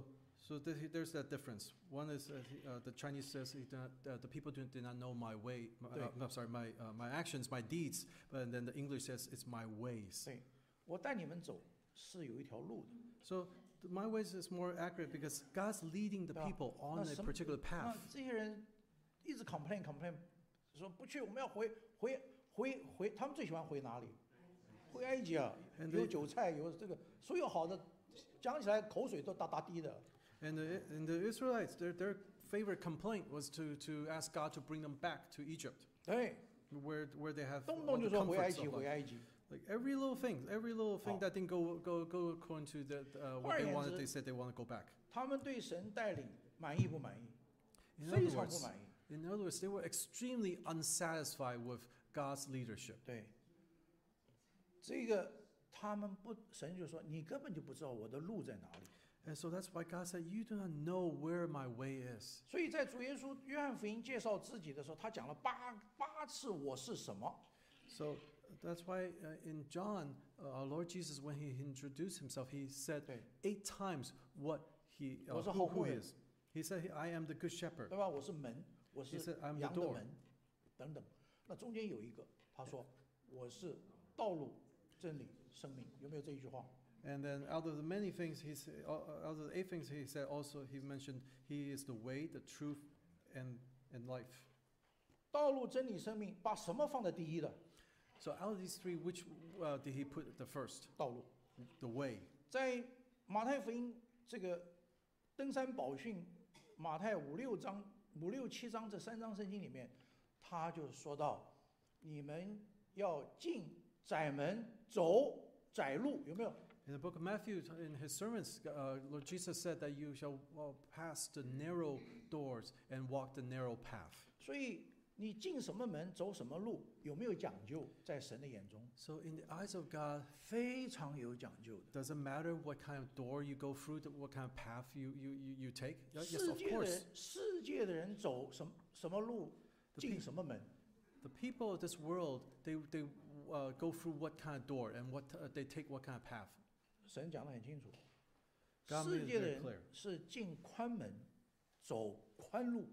So th- there's that difference. One is uh, he- uh, the Chinese says he did not, uh, the people do, did not know my way. My, uh, 对。 no, sorry, my uh, my actions, my deeds. But then the English says it's my ways. 对，我带你们走是有一条路的。 So th- my ways is more accurate because God's leading the 对吧？ people on 那 a 什么- particular 那 path. 这些人一直 complain complain，说不去，我们要回回回回，他们最喜欢回哪里？回埃及啊， And 有 they- 韭菜，有这个，所有好的，讲起来口水都哒哒滴的。 And the, and the Israelites, their, their favorite complaint was to, to ask God to bring them back to Egypt, 对， where, where they have 动不 all 动 the 就说回埃 comforts 及， of 回 life. 埃及。 Like every little thing, every little thing 好。 that didn't go, go, go according to the, uh, what 换而 they 言 wanted, 之， they said they want to go back. 他们对神带领满意不满意？ In 非 other 常不 words, 满意。 in other words, they were extremely unsatisfied with God's leadership. 对，这个他们不，神就说你根本就不知道我的路在哪里。 And so that's why God said, you do not know where my way is. 所以在主耶稣约翰福音介绍自己的时候，他讲了八八次我是什么。 So that's why uh, in John, uh, our Lord Jesus, when he introduced himself, he said 对， eight times what he, uh, 我是 who, 好 who 牧 he 人。 is. He said, I am the good shepherd. 对吧？我是门，我 He 是 said, I'm the 羊的 door. 门，等等。那中间有一个，他说我是道路、真理、生命，有没有这一句话？ And then out of the many things, he said, out of the eight things he said, also he mentioned he is the way, the truth, and, and life. 道路、真理、生命，把什么放在第一的？ So out of these three, which uh, did he put the first? 道路。 The way. 在马太福音这个登山宝训，马太五六章、五六七章这三章圣经里面，他就说到，你们要进窄门，走窄路，有没有？ In the book of Matthew, in his sermons, uh, Lord Jesus said that you shall uh, pass the narrow doors and walk the narrow path. 所以你进什么门，走什么路，有没有讲究？在神的眼中， So in the eyes of God, 非常有讲究的。 does it matter what kind of door you go through, th- what kind of path you, you, you, you take? Uh, Yes, 世 of 界的 course. 人，世界的人走什么什么路， The 进 peop- 什么门， The people of this world, they, they uh, go through what kind of door and what uh, they take what kind of path. 神讲得很清楚。 God made 世 it 界的 very 人 clear. 是进宽门，走宽路。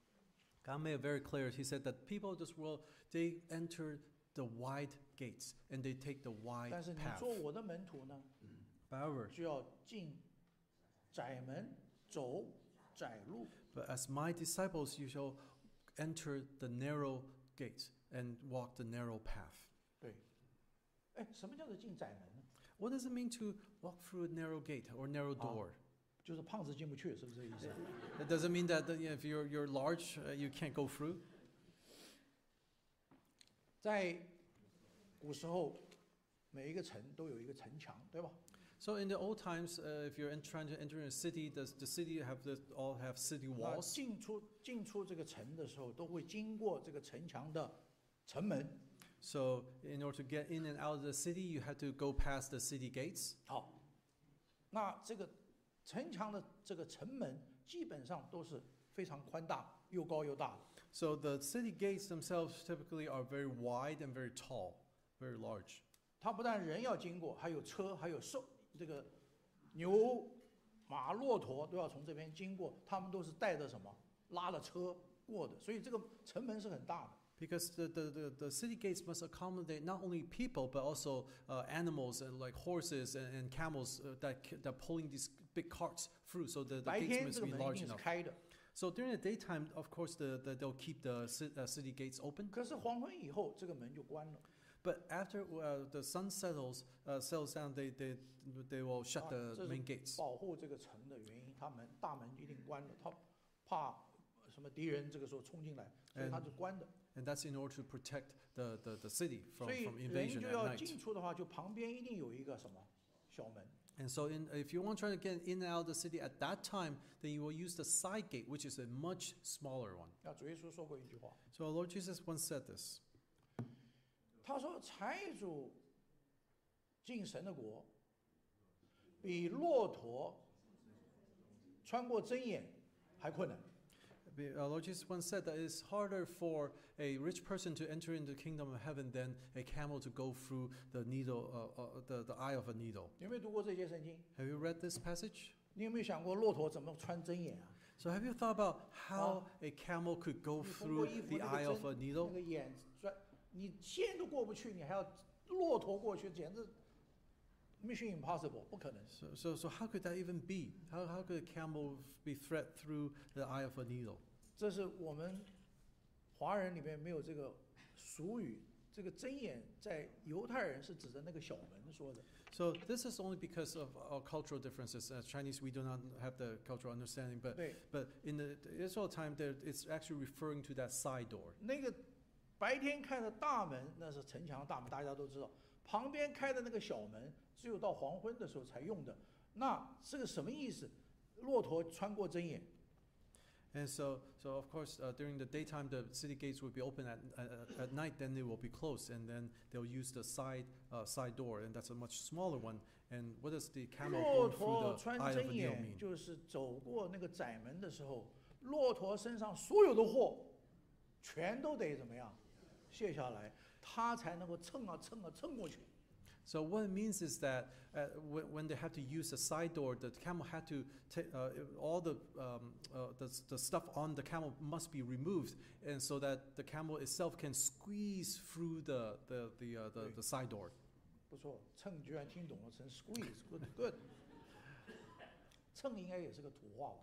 God made it very clear. He said that people of this world, they enter the wide gates and they take the wide 但是你 path. 做我的门徒呢， However, 就要进窄门，走窄路。 but as my disciples, you shall enter the narrow gate and walk the narrow path. 对，哎，什么叫做进窄门呢？ What does it mean to walk through a narrow gate or narrow Ah. door? 就是胖子进不去，是不是这个意思？ It doesn't mean that that, you know, if you're, you're large, uh, you can't go through. 在古时候，每一个城都有一个城墙，对吧？ So in the old times, uh, if you're in, trying to enter a city, does the city have the, all have city 那 walls? 进出进出这个城的时候，都会经过这个城墙的城门。 So in order to get in and out of the city, you had to go past the city gates. 好，那这个城墙的这个城门基本上都是非常宽大、又高又大的。 So the city gates themselves typically are very wide and very tall, very large. 它不但人要经过，还有车，还有兽，这个牛、马、骆驼都要从这边经过，他们都是带着什么拉了车过的，所以这个城门是很大的。 Because the, the, the, the city gates must accommodate not only people but also uh, animals and like horses and, and camels uh, that c- that pulling these big carts through. So the, the 白 gates 天 must 这个 be 门一 large 定是 enough. 开的， So during the daytime, of course, the, the, they'll keep the ci- uh, city gates open. 可是黄昏以后这个门就关了。 But after uh, the sun settles uh, settles down, they, they they will shut 啊 the 这 main 是 gates. 保护这个城的原因，他门大门一定关了，他怕什么敌人这个时候冲进来，所以他就关的。 And that's in order to protect the, the, the city from, 所以 from 人 invasion 就 at 要 night. 进出的话，就旁边一定有一个什么小门。 And so in, if you want to try to get in and out of the city at that time, then you will use the side gate, which is a much smaller one. 那主耶稣说过一句话， So our Lord Jesus once said this. 他说：“财主进神的国，比骆驼穿过针眼还困难。 Our Lord Jesus once said that it's harder for a rich person to enter into the kingdom of heaven than a camel to go through the needle, uh, uh, the, the eye of a needle. 有没有读过这些圣经？ Have you read this passage? 你有没有想过骆驼怎么穿针眼啊？ So have you thought about how a camel could go 你通过 through 衣服 the 那 eye 个 of a 针，那 needle? 个眼钻，你线都过不去，你还要骆驼过去，简直 mission impossible， 不可能。 So, so, so how could that even be? How, how could a camel be thread through the eye of a needle? 这是我们华人里面没有这个俗语，这个针眼在犹太人是指的那个小门说的。 So this is only because of our cultural differences. As Chinese, we do not have the cultural understanding, but 对， but in the Israel time, there, it's actually referring to that side door. 那个白天开的大门那是城墙大门，大家都知道。旁边开的那个小门，只有到黄昏的时候才用的。那这个什么意思？骆驼穿过针眼。 And so, so of course, uh, during the daytime, the city gates will be open. At, at, at night, then they will be closed, and then they'll use the side uh, side door, and that's a much smaller one. And what does the camel 骆 going 驼 through the 穿 eye of a 针 needle 眼 mean? 就是走过那个窄门的时候，骆驼身上所有的货全都得怎么样卸下来，它才能够蹭啊蹭啊蹭过去。 So what it means is that uh, when, when they have to use the side door, the camel had to take uh, all the, um, uh, the the stuff on the camel must be removed, and so that the camel itself can squeeze through the the the, uh, the, the side door. 不错，蹭居然听懂了，成 squeeze good good。蹭应该也是个土话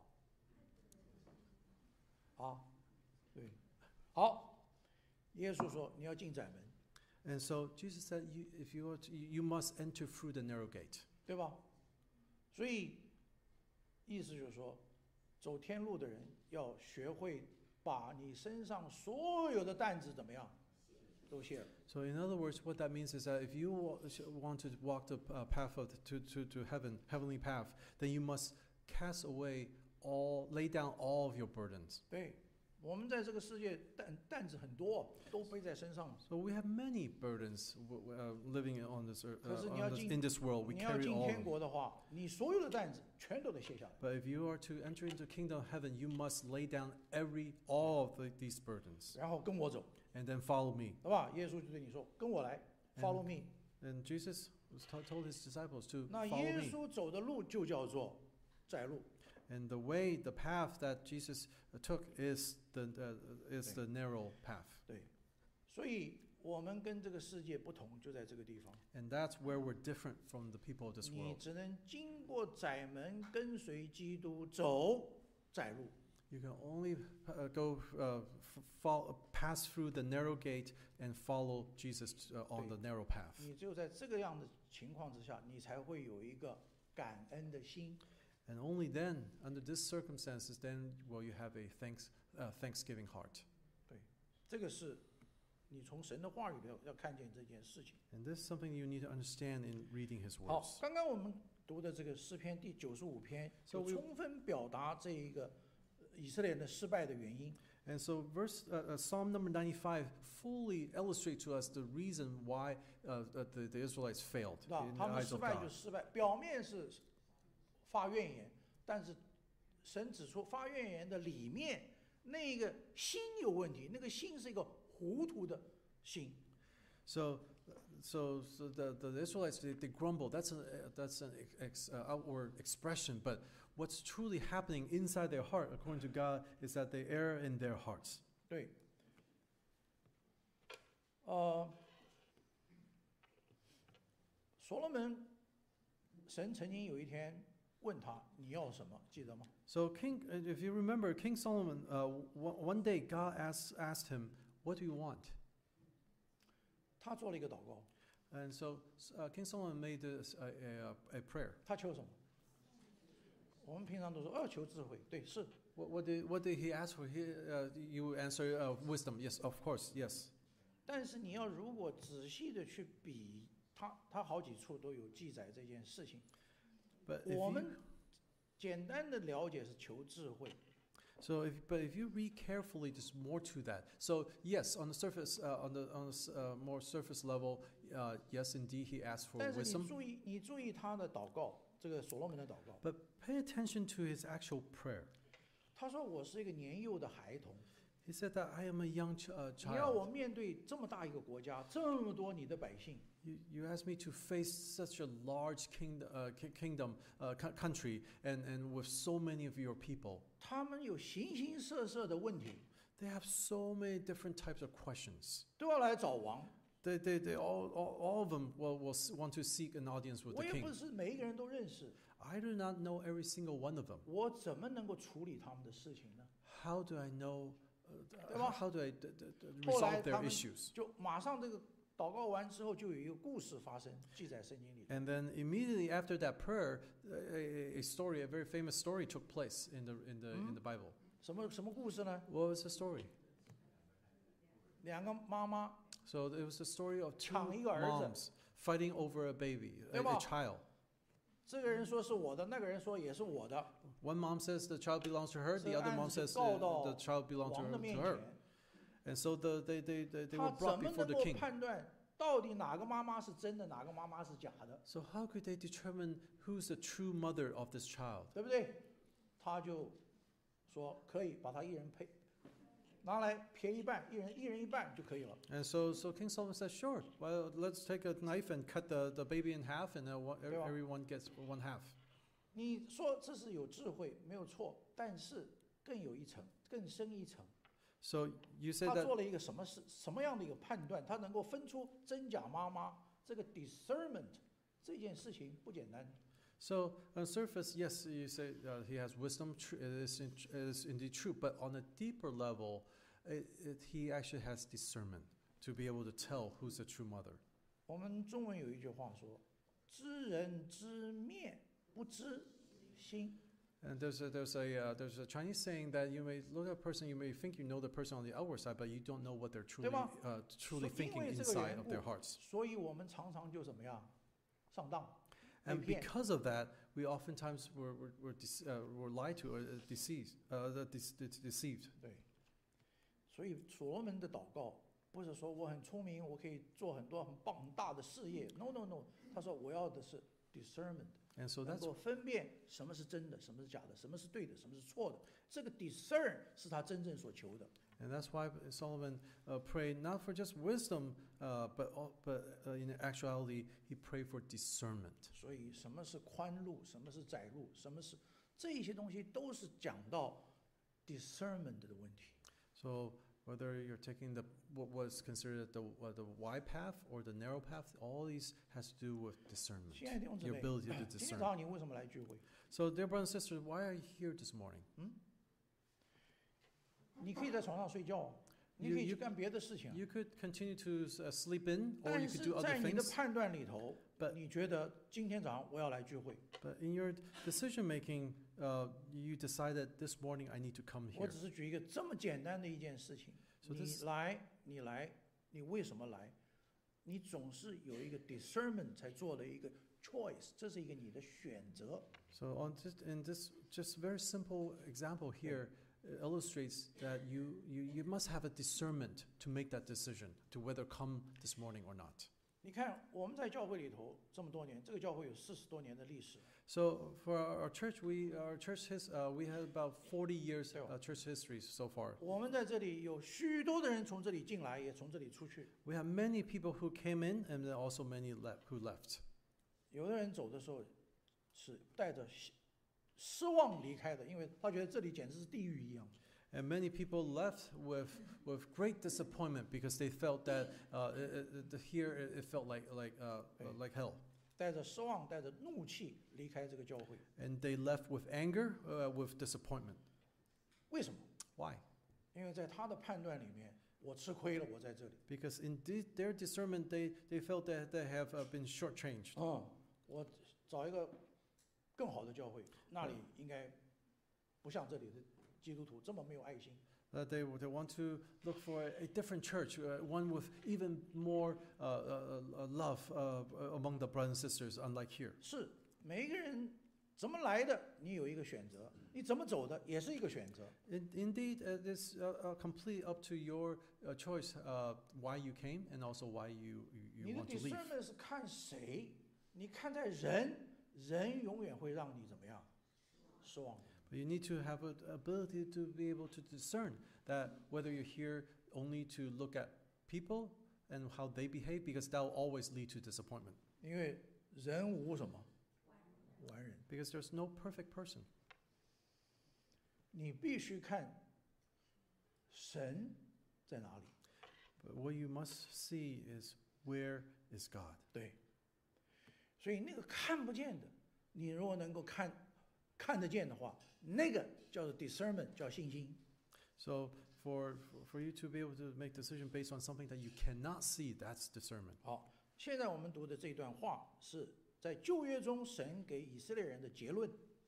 吧？啊，对，好，耶稣说你要进窄门， And so Jesus said, you, if you, are to, you you must enter through the narrow gate. 对吧？所以意思就是说，走天路的人要学会把你身上所有的担子怎么样都卸了。 So in other words, what that means is that if you wa- sh- want to walk the uh, path of to, to, to heaven, heavenly path, then you must cast away all, lay down all of your burdens. 对，我们在这个世界担担子很多，都背在身上。 So we have many burdens w- w- uh, living on this, earth, 可是 uh, 你要 on this, 进- in this world. We 你要 carry 进 all. 天 of them. 国的话，你所有的担子全都得卸下来。 But if you are to enter into kingdom of heaven, you must lay down every all of the, these burdens 然后跟我走， and then follow me. 对吧？耶稣就对你说：“跟我来 ，follow me。 And Jesus was to- told his disciples to ” 那 follow 耶 me. 稣走的路就叫做窄路。 And the way, the path that Jesus uh, took is the uh, is the narrow path. 对，所以我们跟这个世界不同，就在这个地方。 And that's where we're different from the people of this 你 world. 只能经过窄门，跟随基督走窄路。 You can only uh, go uh, f- fall, pass through the narrow gate and follow Jesus uh, on the narrow path. 你只有在这个样的情况之下，你才会有一个感恩的心。 And only then, under these circumstances, then will you have a thanks, uh, thanksgiving heart. 这个是你从神的话语里要要看见这件事情。 And this is something you need to understand in reading his 好 words.， 刚刚我们读的这个诗篇第九十五篇， So 就 we- 充分表达这一个呃以色列人的失败的原因。 And so, verse uh, uh, Psalm number ninety-five fully illustrates to us the reason why uh, uh, the, the Israelites failed 是吧 in？the 他们 eyes 失 of 败就 God. 失败，表面是发怨言，但是神指出发怨言的里面那个心有问题，那个心是一个糊涂的心。 So, so, so the, the Israelites they, they grumble. That's an uh, that's an ex, uh, outward expression, but what's truly happening inside their heart, according to God, is that they err in their hearts. 对，呃，所罗门，神曾经有一天问他你要什么，记得吗？ So, King, uh, if you remember, King Solomon, uh, one one day God asked asked him, "What do you want?" 他做了一个祷告， And so, uh, King Solomon made this, a, a, a prayer. 他求什么？我们平常都说，哦，求智慧，对，是。 What, what did what did he ask for? He, uh, you answer uh, wisdom. Yes, of course. Yes. 但是你要如果仔细的去比，他他好几处都有记载这件事情。 But if 我 you, 们简单的了解是求智慧， so if but if you read carefully, there's more to that. So yes, on the surface, uh, on the on the s- uh, more surface level, uh, yes, indeed, he asked for 但是你 wisdom. 注意，你注意他的祷告，这个所罗门的祷告， But pay attention to his actual prayer. 他说我是一个年幼的孩童， He said that I am a young ch- uh, 你要我 child. 面对这么大一个国家，这么多你的百姓， You, you asked me to face such a large king, uh, ki- kingdom, uh, co- country, and, and with so many of your people. 他们有形形色色的问题， They have so many different types of questions. 都要来找王。 They, they, they all, all, all of them will, will s- want to seek an audience with 我 the 也 king. 不是每一个人都认识， I do not know every single one of them. 我怎么能够处理他们的事情呢？ How do I know? Uh, 对吧？ how, how do I d- d- d- 后来 resolve 他 their 们 issues? 就马上这个祷告完之后，就有一个故事发生，记在圣经里。 And then immediately after that prayer, a, a, a story, a very famous story, took place in the in the in the Bible. 什么什么故事呢？ What was the story? 两个妈妈 So it was the story of two 抢一个儿子。 moms fighting over a baby, a, 对吧？ a child. 这个人说是我的，那个人说也是我的， One mom says the child belongs to her, 这 the 个 other 案 mom 子 says 就告 uh, 到 the child belongs to 王的 her. 面 To her. 前。 And so the, they, they, they, they 他 were 怎 brought 么 before 能 the 够 king. 判断到底哪个妈妈是真的，哪个妈妈是假的， So how could they determine who's the true mother of this child? 对不对？他就说可以把他一人配拿来撇一半，一人一人一半就可以了。 And so, so King Solomon says, sure, well, let's take a knife and cut the, the baby in half, and then one- 对吧？ everyone gets one half. 你说这是有智慧，没有错，但是更有一层，更深一层。 So you say 他 that 做了一个什么事，什么样的一个判断？他能够分出真假妈妈，这个 discernment 这件事情不简单。 So on surface, yes, you say uh, he has wisdom. Tr- it, is in, it is indeed true. But on a deeper level, it, it, he actually has discernment to be able to tell who's the true mother. 我们中文有一句话说：“知人知面，不知心。” And there's a, there's a uh, there's a Chinese saying that you may look at a person, you may think you know the person on the outward side, but you don't know what they're truly 对吧？ uh, truly 所以 thinking 因为这个 inside 缘 of 故 their hearts. 所以我们常常就怎么样上当、被 And 骗。 because of that, we oftentimes were were, were, dece- uh, were lied to or uh, deceived. Uh, the dece- de- deceived. 对，所以所罗门的祷告不是说我很聪明，我可以做很多很棒很大的事业。No No No，他说我要的是 discernment。 And so 能 that's 够分辨什么是真的，什么是假的，什么是对的，什么是错的。这个 discern 是他真正所求的。 and that's why Solomon uh, prayed not for just wisdom, uh, but al- but uh, in actuality he prayed for discernment. 所以什么是宽路，什么是窄路，什么是这一些东西都是讲到 discernment 的问题。 So whether you're taking the what was considered the uh, the wide path or the narrow path, all these has to do with discernment, 亲爱的弟兄姊 your 妹， ability to 今天 discern. 早上你为什么来聚会？ So, dear brothers and sisters, why are you here this morning? 你可以在床上睡觉，你可以去干别的事情。 You could continue to uh, sleep in, or 但 you could 是 do other 在你的 things. 判断里头 But-， 你觉得今天早上我要来聚会， But in your decision making, uh, you decided this morning I need to come 我 here. 只是举一个这么简单的一件事情。 So 你 this- 来，你来，你为什么来？你总是有一个 discernment 才做的一个 choice，这是一个你的选择。 So, on just in this just very simple example here, it illustrates that you, you you must have a discernment to make that decision to whether come this morning or not. 你看我们在教会里头这么多年，这个教会有四十多年的历史， So, for our, our church, we our church his, uh, we had about forty years 对吧？ uh, church history so far. 我们在这里有许多的人从这里进来，也从这里出去。 We have many people who came in, and then also many left who left. 有的人走的时候是带着失失望离开的，因为他觉得这里简直是地狱一样。 And many people left with with great disappointment because they felt that uh, it, it, it- here it, it felt like like uh, uh, like hell. 带着失望，带着怒气离开这个教会。 And they left with anger, uh, with disappointment. 为什么？ Why? 因为在他的判断里面，我吃亏了，我在这里。 Because in de- their discernment, they, they felt that they have uh, been shortchanged. 嗯，我找一个更好的教会，那里应该不像这里的基督徒这么没有爱心。 Uh, they, they want to look for a, a different church, uh, one with even more uh, uh, uh, love uh, among the brothers and sisters, unlike here. 是每一个人怎么来的，你有一个选择；你怎么走的，也是一个选择。 In, indeed, uh, it's uh, uh, completely up to your uh, choice uh, why you came and also why you, you, 你 you 的 want to leave. discernment 是看谁，你看在人，人永远会让你怎么样失望的。 But you need to have an ability to be able to discern, that whether you're here only to look at people and how they behave, because that will always lead to disappointment. 因为人无什么完人， Because there's no perfect person. 你必须看神在哪里。 But what you must see is where is God. 对，所以那个看不见的，你如果能够看看得见的话，那个叫做 discernment， 叫信心。 So for, for, for you to be able to make decision based on something that you cannot see, that's discernment. 好，现在我们读的这段话是在旧约中神给以色列人的结论。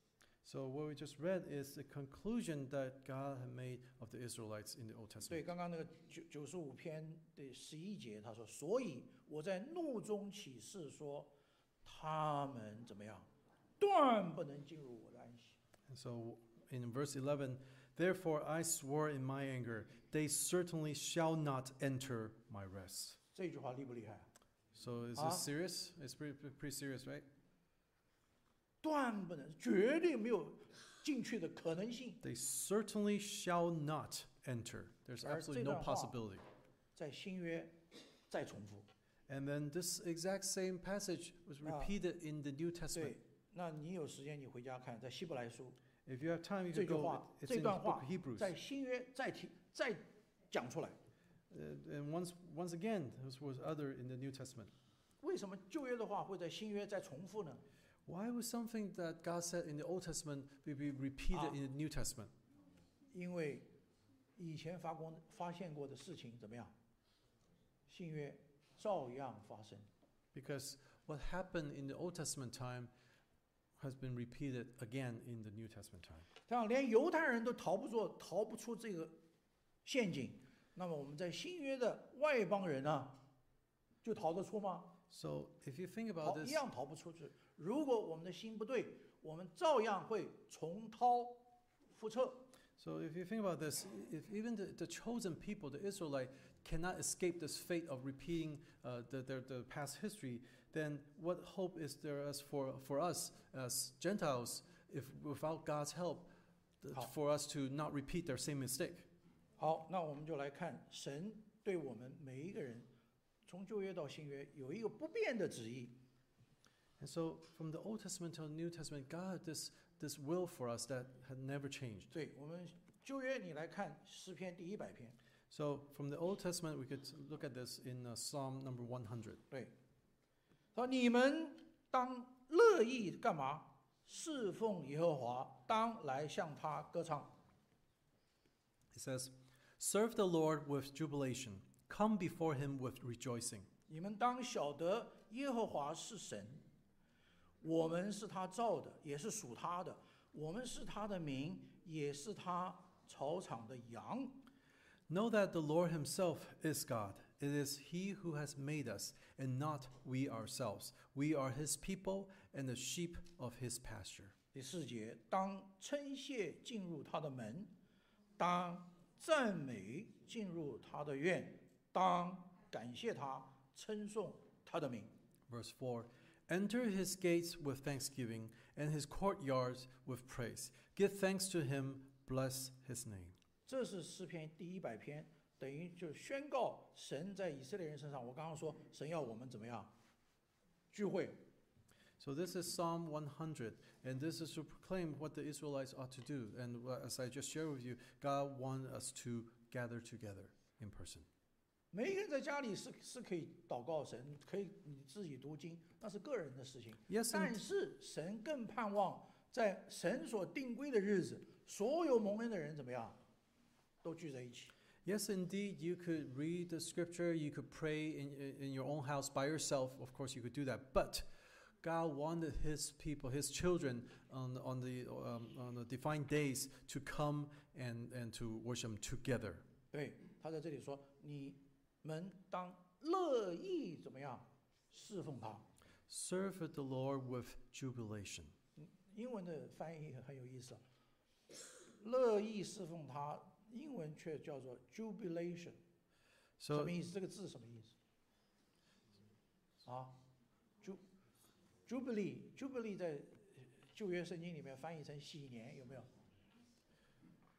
So what we just read is the conclusion that God had made of the Israelites in the Old 对， Testament. 刚刚那个九九十五篇的十一节，他说：“所以我在怒中起誓说，他们怎么样，断不能进入我的安息。” And so in verse eleven, therefore I swore in my anger, they certainly shall not enter my rest. 这句话厉不厉害？ So is Ah. this serious? It's pretty, pretty serious, right? 断不能，绝对没有进去的可能性。 They certainly shall not enter. There's 而 absolutely 这 no 段话 possibility. 在新约再重复。 And then this exact same passage was Ah. repeated in the New Testament. 对，那你有时间你回家看，在希伯来书 If you have time, you 这 could 句 go. 话， It's 这 in the 段 book 话 of Hebrews. 在新约再提再讲出来。 Uh, and once, once again, this was other in the New Testament. 为什么旧约的话会在新约再重复呢？ Why would something that God said in the Old Testament be be repeated Ah. in the New Testament? 因为以前发光发现过的事情怎么样，新约照样发生。 Because what happened in the Old Testament time has been repeated again in the New Testament time. 这样连犹太人都逃不出逃不出这个陷阱，那么我们在新约的外邦人啊，就逃得出吗？ So if you think about 逃一 this, 样逃不出去。如果我们的心不对，我们照样会重蹈覆辙。 so if you think about this, if even the, the chosen people, the Israelite, cannot escape this fate of repeating uh, the, their, the past history, then what hope is there as for, for us as Gentiles if without God's help th- How? for us to not repeat their same mistake? 好，那我们就来看神对我们每一个人，从旧约到新约有一个不变的旨意。 And so from the Old Testament to the New Testament, God had this, this will for us that had never changed. 对我们旧约，你来看诗篇第一百篇， So from the Old Testament, we could look at this in uh, Psalm number one hundred. 对，说你们当乐意干嘛？侍奉耶和华，当来向他歌唱。 It says, serve the Lord with jubilation. Come before him with rejoicing. 你们当晓得耶和华是神，我们是他造的，也是属他的。我们是他的民，也是他草场的羊。 Know that the Lord himself is God. It is he who has made us, and not we ourselves. We are his people and the sheep of his pasture. 第四节，当称谢进入他的门，当赞美进入他的院，当感谢他，称颂他的名。 Verse four, enter his gates with thanksgiving, and his courtyards with praise. Give thanks to him, bless his name. 这是诗篇第一百篇，等于就宣告神在以色列人身上。我刚刚说，神要我们怎么样聚会？ So this is Psalm one hundred, and this is to proclaim what the Israelites ought to do. And uh, as I just shared with you, God wants us to gather together in person. 每一个人在家里是是可以祷告神，可以你自己读经，那是个人的事情。 Yes, 但 in- 是神更盼望在神所定规的日子，所有蒙恩的人怎么样，都聚在一起。 yes, indeed, you could read the scripture, you could pray in, in in your own house by yourself. Of course, you could do that. But God wanted his people, his children, on, on, the, um, on the defined days to come and, and to worship him together. 对，他在这里说，你们当乐意怎么样侍奉他。 Serve the Lord with jubilation. 英文的翻译很有意思，乐意侍奉他，英文却叫做 jubilation， 什 So 么意思？这个字什么意思？啊，ju jubilee jubilee 在呃旧约圣经里面翻译成喜年，有没有？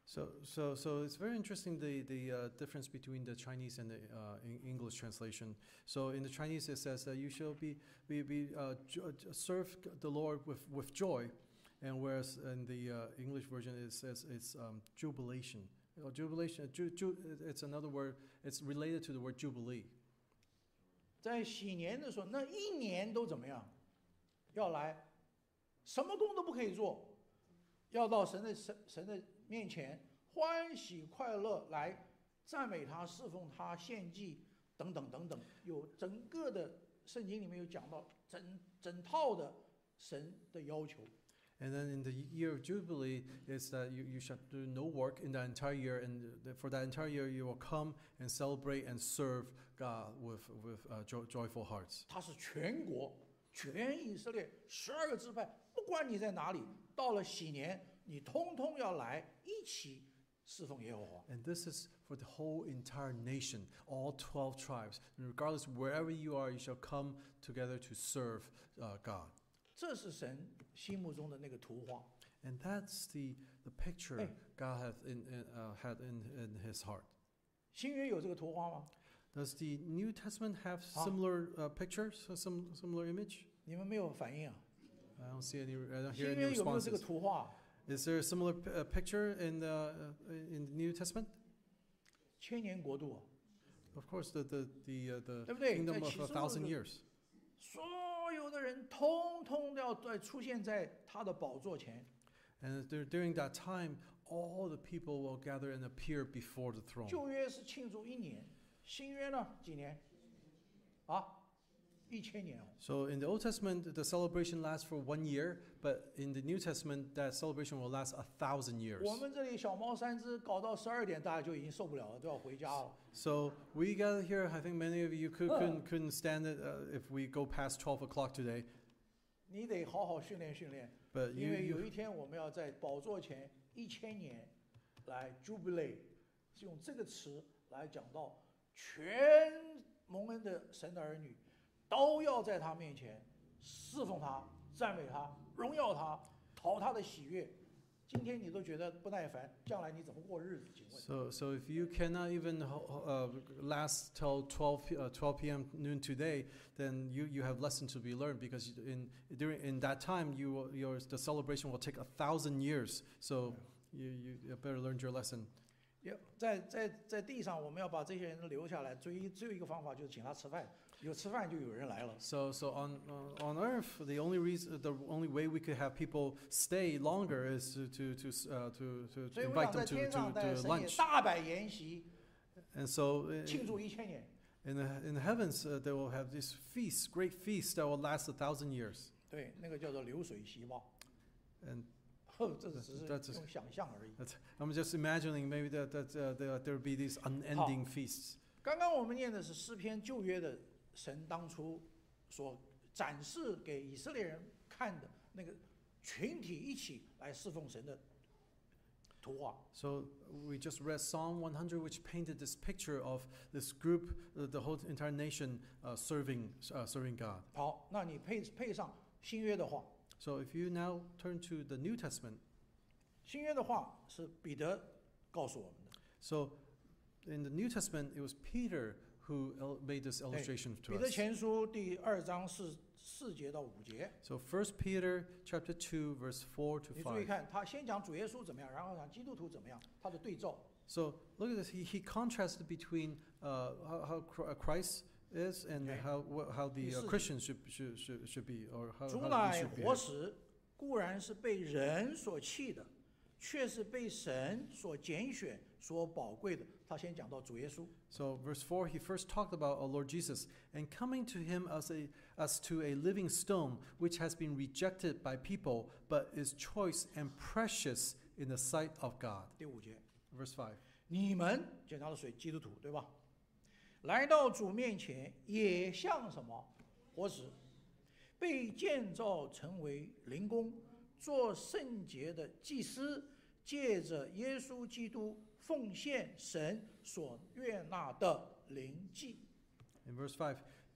So, so, so it's very interesting the the uh, difference between the Chinese and the uh, in English translation. So in the Chinese it says that you shall be be, be uh, jo- serve the Lord with, with joy, and whereas in the uh, English version it says it's um, jubilation. Uh, jubilation. Ju, ju, it's another word. It's related to the word jubilee. 在喜年的时候，那一年都怎么样？要来，什么工都不可以做，要到神的神神的面前欢喜快乐来赞美他、侍奉他、献祭等等等等，有整个的圣经里面有讲到整整套的神的要求。 And then in the year of Jubilee is that you, you shall do no work in the entire year, and the, for that entire year you will come and celebrate and serve God with, with uh, jo- joyful hearts. 他是全国全以色列十二个支派，不管你在哪里，到了喜年，你通通要来一起侍奉耶和华。 And this is for the whole entire nation, all twelve tribes. And regardless wherever you are, you shall come together to serve uh, God. 这是神心目中的那个图画。 And that's the, the picture Hey. God had in, in, uh, had in, in his heart. 新约有这个图画吗？ Does the New Testament have Huh? similar uh, pictures, a some, similar image? 你们没有反应啊？ I don't see any, I don't 新 hear any 约有没有这个 responses. 图画？ Is there a similar p- uh, picture in the, uh, in the New Testament? 千年国度啊， Of course, the, the, the, uh, the 对不对？ kingdom 在 of 启 a 示录 thousand 的 years. 所有的人通通都要在出现在他的宝座前。 And there, during that time, all the people will gather and appear before the throne. 旧约是庆祝一年，新约呢几年？啊，一千年哦。 So in the Old Testament, the celebration lasts for one year, but in the New Testament, that celebration will last a thousand years. 我们这里小猫三只搞到十二点，大家就已经受不了了，都要回家了。 So we gather here. I think many of you could, couldn't, couldn't stand it uh, if we go past twelve o'clock today. 你得好好训练训练， But 因 you, 为有 you 一天我们要在宝座前一千年来 jubilate，用这个词来讲到全蒙恩的神的儿女都要在他面前侍奉他、赞美他、荣耀他、讨他的喜悦。今天你都觉得不耐烦，将来你怎么过日子？请问？ so so if you cannot even ho- uh, last till twelve p- uh, twelve p m noon today, then you, you have lesson to be learned, because in during in that time you will, your the celebration will take a thousand years. So you, you you better learn your lesson. 也在在在地上，我们要把这些人留下来。只有只有一个方法，就是请他吃饭。有吃饭就有人来了。 So so on uh, on Earth, the only reason, the only way we could have people stay longer is to to to uh, to, to 所以我 invite 想在 them to 天上， to, 在 to 神也 lunch. 大摆筵席， And so in, 庆祝一千年。 in the in the heavens, uh, they will have these feasts, great feasts that will last a thousand years. 对，那个叫做流水席嘛。 And 呵，这只是 That's- 用想象而已。 that's, I'm just imagining maybe that that uh, there there will be these unending feasts. 刚刚我们念的是诗篇旧约的神当初所展示给以色列人看的那个群体一起来侍奉神的图画。 So we just read Psalm one hundred, which painted this picture of this group, uh, the whole entire nation uh, serving uh, serving God. 好，那你配配上新约的话， So if you now turn to the New Testament, 新约的话是彼得告诉我们的。 so in the New Testament, it was Peter who el- made this illustration 彼 to 得 us. 前书第二章是四节到五节， So First Peter chapter two, verse four to 你注意 five. 看，他先讲主耶稣怎么样，然后讲基督徒怎么样，他的对照。 So look at this. He, he contrasted between uh, how, how Chr- uh, Christ is and Okay. how wha- how the uh, 第四节。 Christians should, should should should be, or how, 主 how we 乃 should 活 behave. 石，固然是被人所弃的，却是被神所拣选、所宝贵的。他先讲到主耶稣， So verse four, he first talked about our Lord Jesus, and coming to him as a as to a living stone, which has been rejected by people, but is choice and precious in the sight of God. 第五节， Verse five. 你们讲到的水基督徒对吧？来到主面前，也像什么活石，被建造成为灵宫，做圣洁的祭司，借着耶稣基督奉献神所悦纳的灵祭。 In verse five,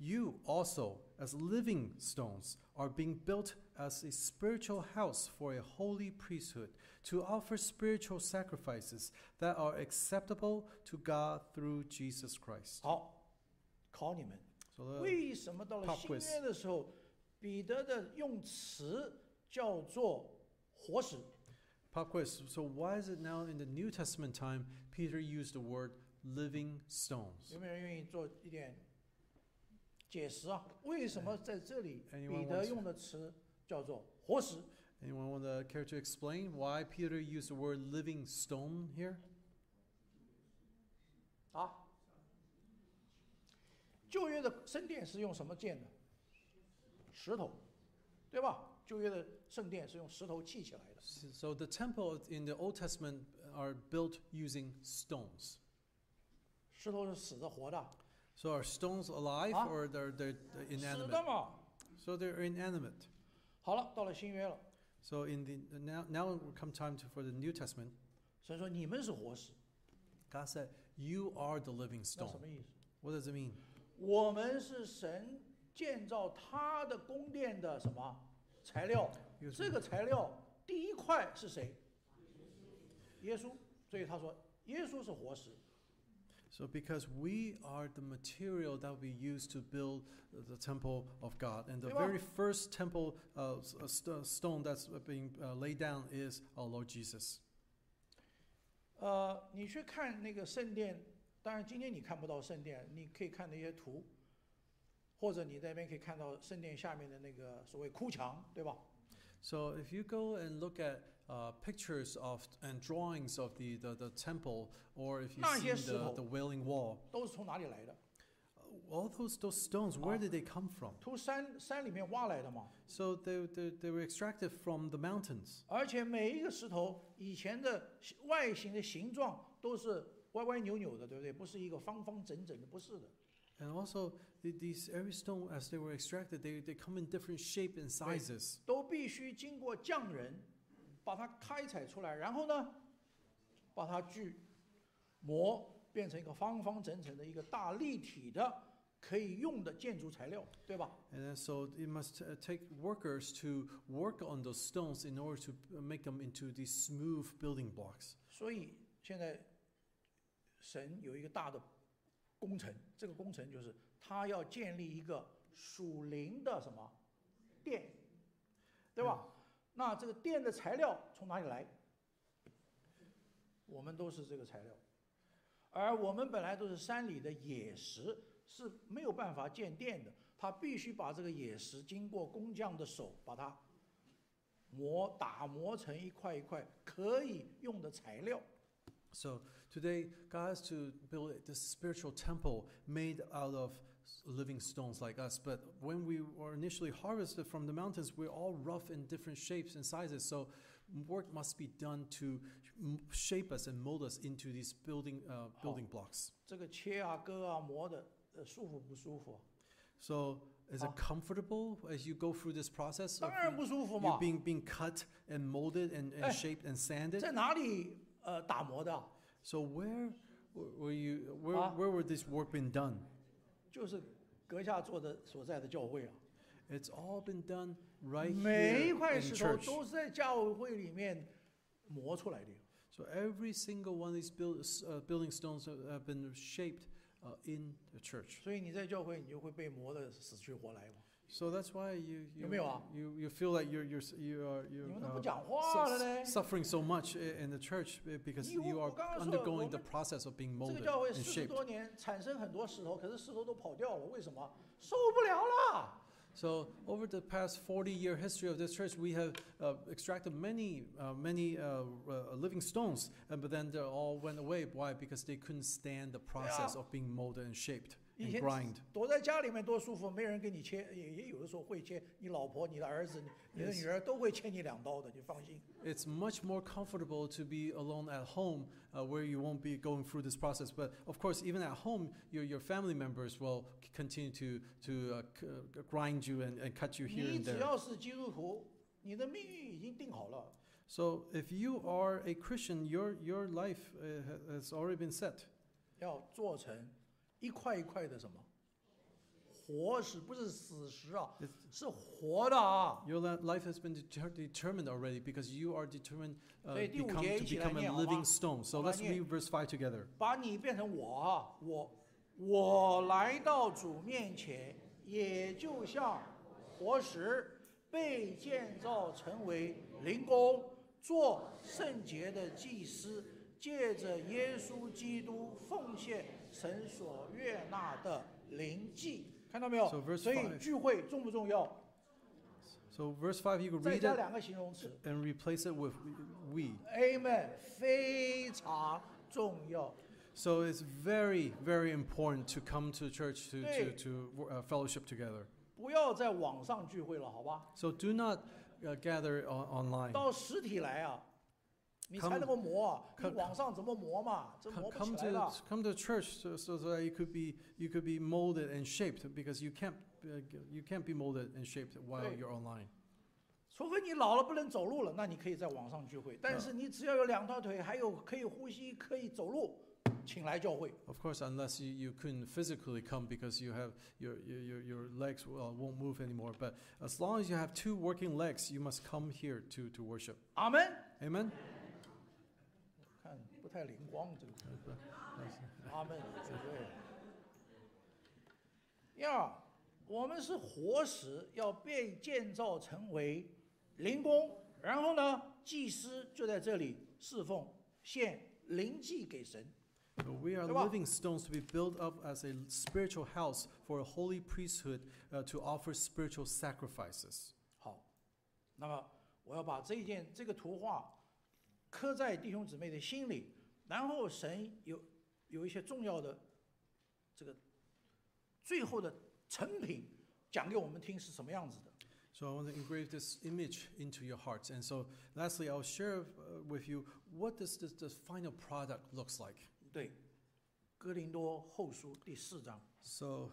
You also, as living stones, are being built as a spiritual house for a holy priesthood, to offer spiritual sacrifices that are acceptable to God through Jesus Christ. 好，考你们， So the 为什么到了 pop 新 quiz 约的时候，彼得的用词叫做活石？ pop quiz. So why is it now in the New Testament time Peter used the word living stones? 有没有人愿意做一点解释啊？为什么在这里 Anyone 彼得 wants- 用的词叫做活石？ Anyone want to care to explain why Peter used the word living stone here? 啊，旧约的圣殿是用什么建的？石头，对吧？旧约的圣殿是用石头砌起来的。 So the temple in the Old Testament are built using stones. 石头是死的活的， So are stones alive Huh? or they're, they're, they're 死 inanimate? 的嘛。 So they're inanimate. 好了，到了新约了， So in the now now will come time to, for the New Testament. 神说你们是活石， God said, "You are the living 那 stone." 什么意思？ What does it mean? 我们是神建造他的宫殿的什么材料？ Because 这个材料第一块是谁？耶稣。所以他说，耶稣是活石。 So because we are the material that we use to build the temple of God, and the 对吧？ very first temple uh, s- uh, st- stone that's being uh, laid down is our Lord Jesus. 呃，你去看那个圣殿，当然今天你看不到圣殿，你可以看那些图，或者你在那边可以看到圣殿下面的那个所谓哭墙，对吧？ So if you go and look at uh, pictures of and drawings of the, the, the temple, or if you 那 see 些石 the, 头 the Wailing Wall, 都是从哪里来的？ all those, those stones, where did they come from? 从山山里面挖来的嘛。 So they, they, they were extracted from the mountains. 而且每一个石头以前的外形的形状都是歪歪扭扭的，对不对？不是一个方方整整的，不是的。 And also, the- these every stone, as they were extracted, they, they come in different shape and sizes. 都必须经过匠人把它开采出来，然后呢，把它锯磨，变成一个方方整整的一个大立体的可以用的建筑材料，对吧？ And then so it must uh, take workers to work on those stones in order to uh, make them into these smooth building blocks. 所以现在神有一个大的工程，这个工程就是他要建立一个属灵的什么殿，对吧？那这个殿的材料从哪里来？我们都是这个材料，而我们本来都是山里的野石，是没有办法建殿的。他必须把这个野石经过工匠的手，把它磨打磨成一块一块可以用的材料。 So today, God has to build this spiritual temple made out of s- living stones like us. But when we were initially harvested from the mountains, we're all rough in different shapes and sizes. So work must be done to m- shape us and mold us into these building uh, building blocks. 这个切啊、割啊、磨的，呃，舒服不舒服啊？ So is it Huh? comfortable as you go through this process 当 of 然 you, 不舒服 you 嘛。 being being cut and molded and, and Eh. shaped and sanded? 在哪里呃打磨的啊？ So where w- were you? Where Huh? where were this work been done? 就是阁下做的所在的教会啊。 It's all been done right 每一 here 块 in 石头 church. 都是在教会里面磨出来的。 So every single one of these build, uh, building stones have have been shaped uh, in the church. 所以你在教会，你就会被磨得死去活来嘛。 So that's why you you, 有没有啊？ you, you feel like you're you're s- you are 你 you 们都不 uh, 讲话了 su- 呢。 suffering so much i- in the church uh, because 你我- you are 我刚刚说， undergoing 我 the 们 process of being 这个 molded 教会 and 四十 shaped. 多年产生很多石头，可是石头都跑掉了，为什么？受不了了。 So over the past forty-year history of this church, we have uh, extracted many, uh, many uh, uh, living stones, and but then they all went away. Why? Because they couldn't stand the process Yeah. of being molded and shaped 以 and 前 grind. 躲在家里面多舒服，没人给你切，也也有的时候会切。你老婆、你的儿子、你你的 Yes. 女儿都会切你两刀的，你放心。 It's much more comfortable to be alone at home, uh, where you won't be going through this process. But of course, even at home, your your family members will c- continue to to uh, c- uh, grind you and, and cut you here 你 and 只 there. 要是基督徒，你的命运已经定好了。 So if you are a Christian, your your life uh, ha- has already been set. 要做成一块一块的什么活石，不是死石啊 It's-， 是活的啊。 Your li- life has been deter- determined already because you are determined uh, 所以第五 become, 节 to 一起来 become a 念，好吗？ living stone. So 好吧， let's 念。 read verse five together. 把你变成我啊，我我来到主面前，也就像活石被建造成为灵宫，做圣洁的祭司，借着耶稣基督奉献神所悦纳的灵祭。看到没有？ So verse 所以 five. 聚会重不重要？ So verse five, you can 再 read 加 it 两个形容词 and replace it with we. ，Amen，非常重要。 So it's very, very important to come to church to, to, 对。 to uh, fellowship together. 不要在网上聚会了，好吧？ So do not uh, gather on, online. 到实体来啊，你才 Come- 能够磨啊！你 come- 网上怎么磨嘛？这 Co- 磨不 Come 起来 to 的。 come to church so, so that you could be you could be molded and shaped because you can't uh, you can't be molded and shaped while 对。 you're online. 除非你老了不能走路了，那你可以在网上聚会。但是你只要有两条腿，还有可以呼吸、可以走路，请来教会。 Of course, unless you, you couldn't physically come because you have your your, your, your legs uh, won't move anymore. But as long as you have two working legs, you must come here to, to worship. 阿门。 Amen. 看不太灵光这个。阿门。对。呀，我们是活石，要被建造成为灵宫，然后呢，祭司就在这里侍奉，献灵祭给神。 So we are 对吧？ living stones to be built up as a spiritual house for a holy priesthood uh, to offer spiritual sacrifices. 好，那么我要把这一件这个图画刻在弟兄姊妹的心里，然后神有有一些重要的这个最后的成品讲给我们听是什么样子的。 So I want to engrave this image into your hearts. And so lastly, I'll share uh, with you what does this, this final product looks like. 对，哥林多后书第四章， So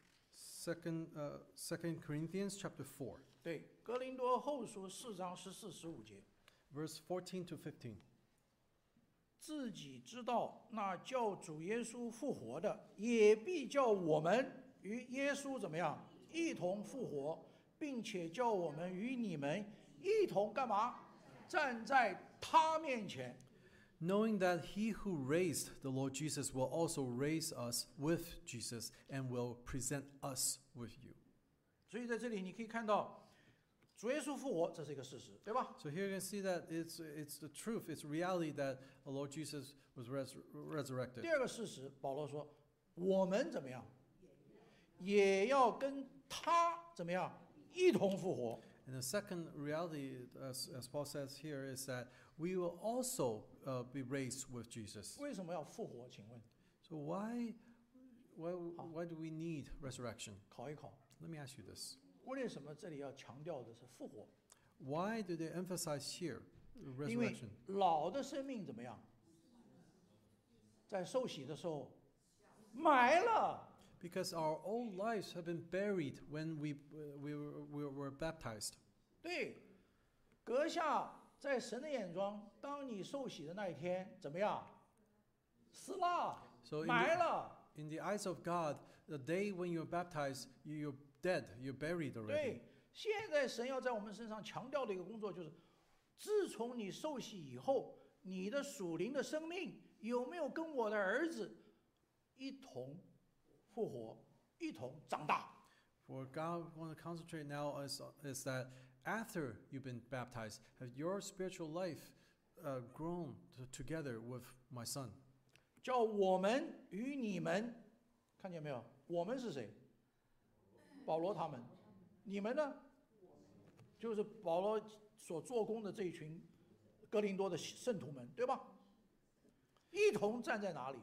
second uh, Second Corinthians chapter four, 对，哥林多后书四章十四十五节， verse fourteen to fifteen. 自己知道那叫主耶稣复活的，也必叫我们与耶稣怎么样一同复活，并且叫我们与你们一同干嘛？站在他面前。 Knowing that he who raised the Lord Jesus will also raise us with Jesus and will present us with you. 所以在这里你可以看到，主耶稣复活，这是一个事实，对吧？ So here you can see that it's, it's the truth, it's reality that the Lord Jesus was res- resurrected. 第二个事实，保罗说，我们怎么样，也要跟他怎么样一同复活。 And the second reality, as, as Paul says here, is that we will also uh, be raised with Jesus. 为什么要复活？请问， So why, why, why do we need resurrection? 考一考， Let me ask you this. 为什么这里要强调的是复活？ Why do they emphasize here 因为 resurrection? 老的生命怎么样，在受洗的时候埋了。 Because our old lives have been buried when we, uh, we, were, we were baptized. 对，阁下在神的眼中，当你受洗的那一天怎么样？死了， So in 埋 the, 了。 in the eyes of God, the day when you're baptized, you- you're dead, you're buried already. 对，现在神要在我们身上强调的一个工作就是，自从你受洗以后，你的属灵的生命有没有跟我的儿子一同复活，一同长大？ For God want to concentrate now is, is that after you've been baptized, have your spiritual life uh, grown to, together with my son? 叫我们与你们，看见没有？我们是谁？保罗他们，你们呢？就是保罗所做工的这一群哥林多的圣徒们，对吧？一同站在哪里？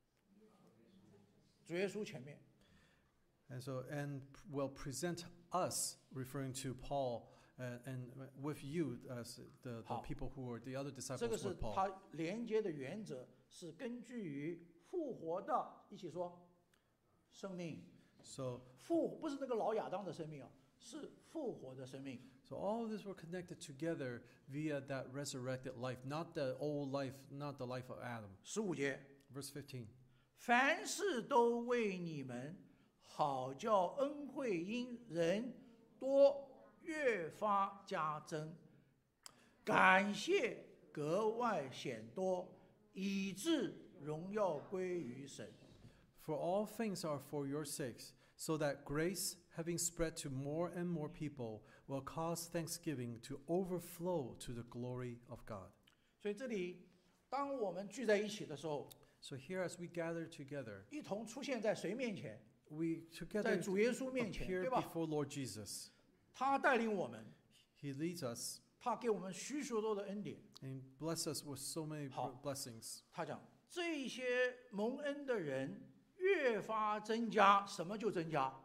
主耶稣前面。 And so, and will present us, referring to Paul, uh, and with you as the, the 好。 people who are the other 这个 disciples 是 with Paul. 他连接的原则，是根据于复活的，一起说，生命 So, 复不是那个老亚当的生命啊，是复活的生命。 so all of this were connected together via that resurrected life, not the old life, not the life of Adam. 十五节， Verse fifteen. 凡事都为你们好叫恩惠因人多越发加增，感谢格外显多，以致荣耀归于神。 For all things are for your sakes, so that grace, having spread to more and more people, will cause thanksgiving to overflow to the glory of God. 所以这里，当我们聚在一起的时候， So here as we gather together, 一同出现在谁面前？ we 在 together 主耶稣面前， appear 对吧？ before Lord Jesus. 他带领我们， He leads us 他给我们许许多多的恩典。 and bless us with so many 好。 blessings. 他讲，这些蒙恩的人越发增加，什么就增加？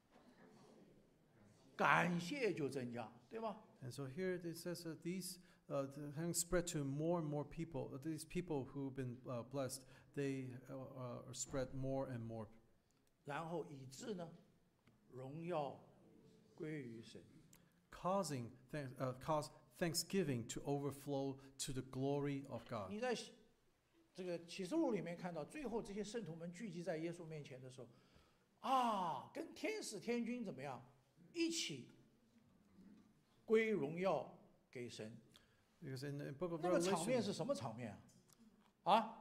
感谢就增加，对吧？ And so here it says that these, uh, the- having spread to more and more people, uh, these people who've been uh, blessed, they uh, uh, are spread more and more. 然后以致呢，荣耀归于神。 causing thank, uh, cause thanksgiving to overflow to the glory of God. 你在这个启示录里面看到，最后这些圣徒们聚集在耶稣面前的时候，啊，跟天使天君怎么样，一起归荣耀给神。 Because in the book of 那个场面 Revelation, 是什么场面啊？啊，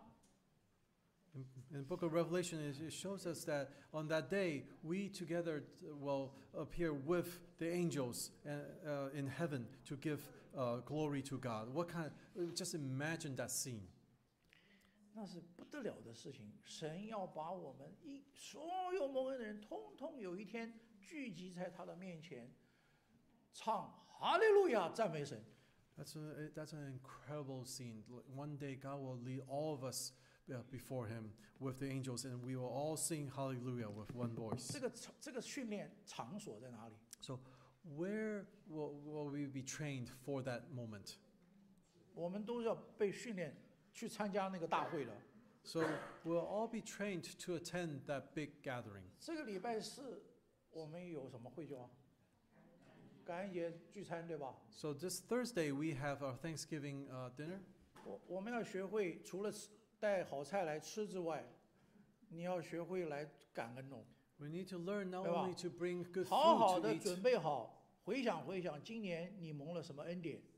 in, in the book of Revelation, it, it shows us that on that day we together uh, will appear with the angels and, uh, in heaven to give uh, glory to God. What kind? Of, just imagine that scene. 那是不得了的事情。神要把我们一所有蒙恩的人，通通有一天聚集在他的面前，唱哈利路亚，赞美神。 That's a, that's an incredible scene. One day God will lead all of us uh, before Him with the angels, and we will all sing Hallelujah with one voice. 这个这个训练场所在哪里？ So, where will, will we be trained for that moment? 我们都要被训练去参加那个大会了。 So, we'll all be trained to attend that big gathering. 这个礼拜四我们有什么会就啊？感恩节聚餐对吧？ So, this Thursday we have our Thanksgiving uh, dinner. 我我们要学会除了吃带好菜来吃之外，你要学会来感恩哦。 We need to learn not 对吧？ only to bring good 好好 food to 的 eat. 准备好，回想回想，今年你蒙了什么恩典？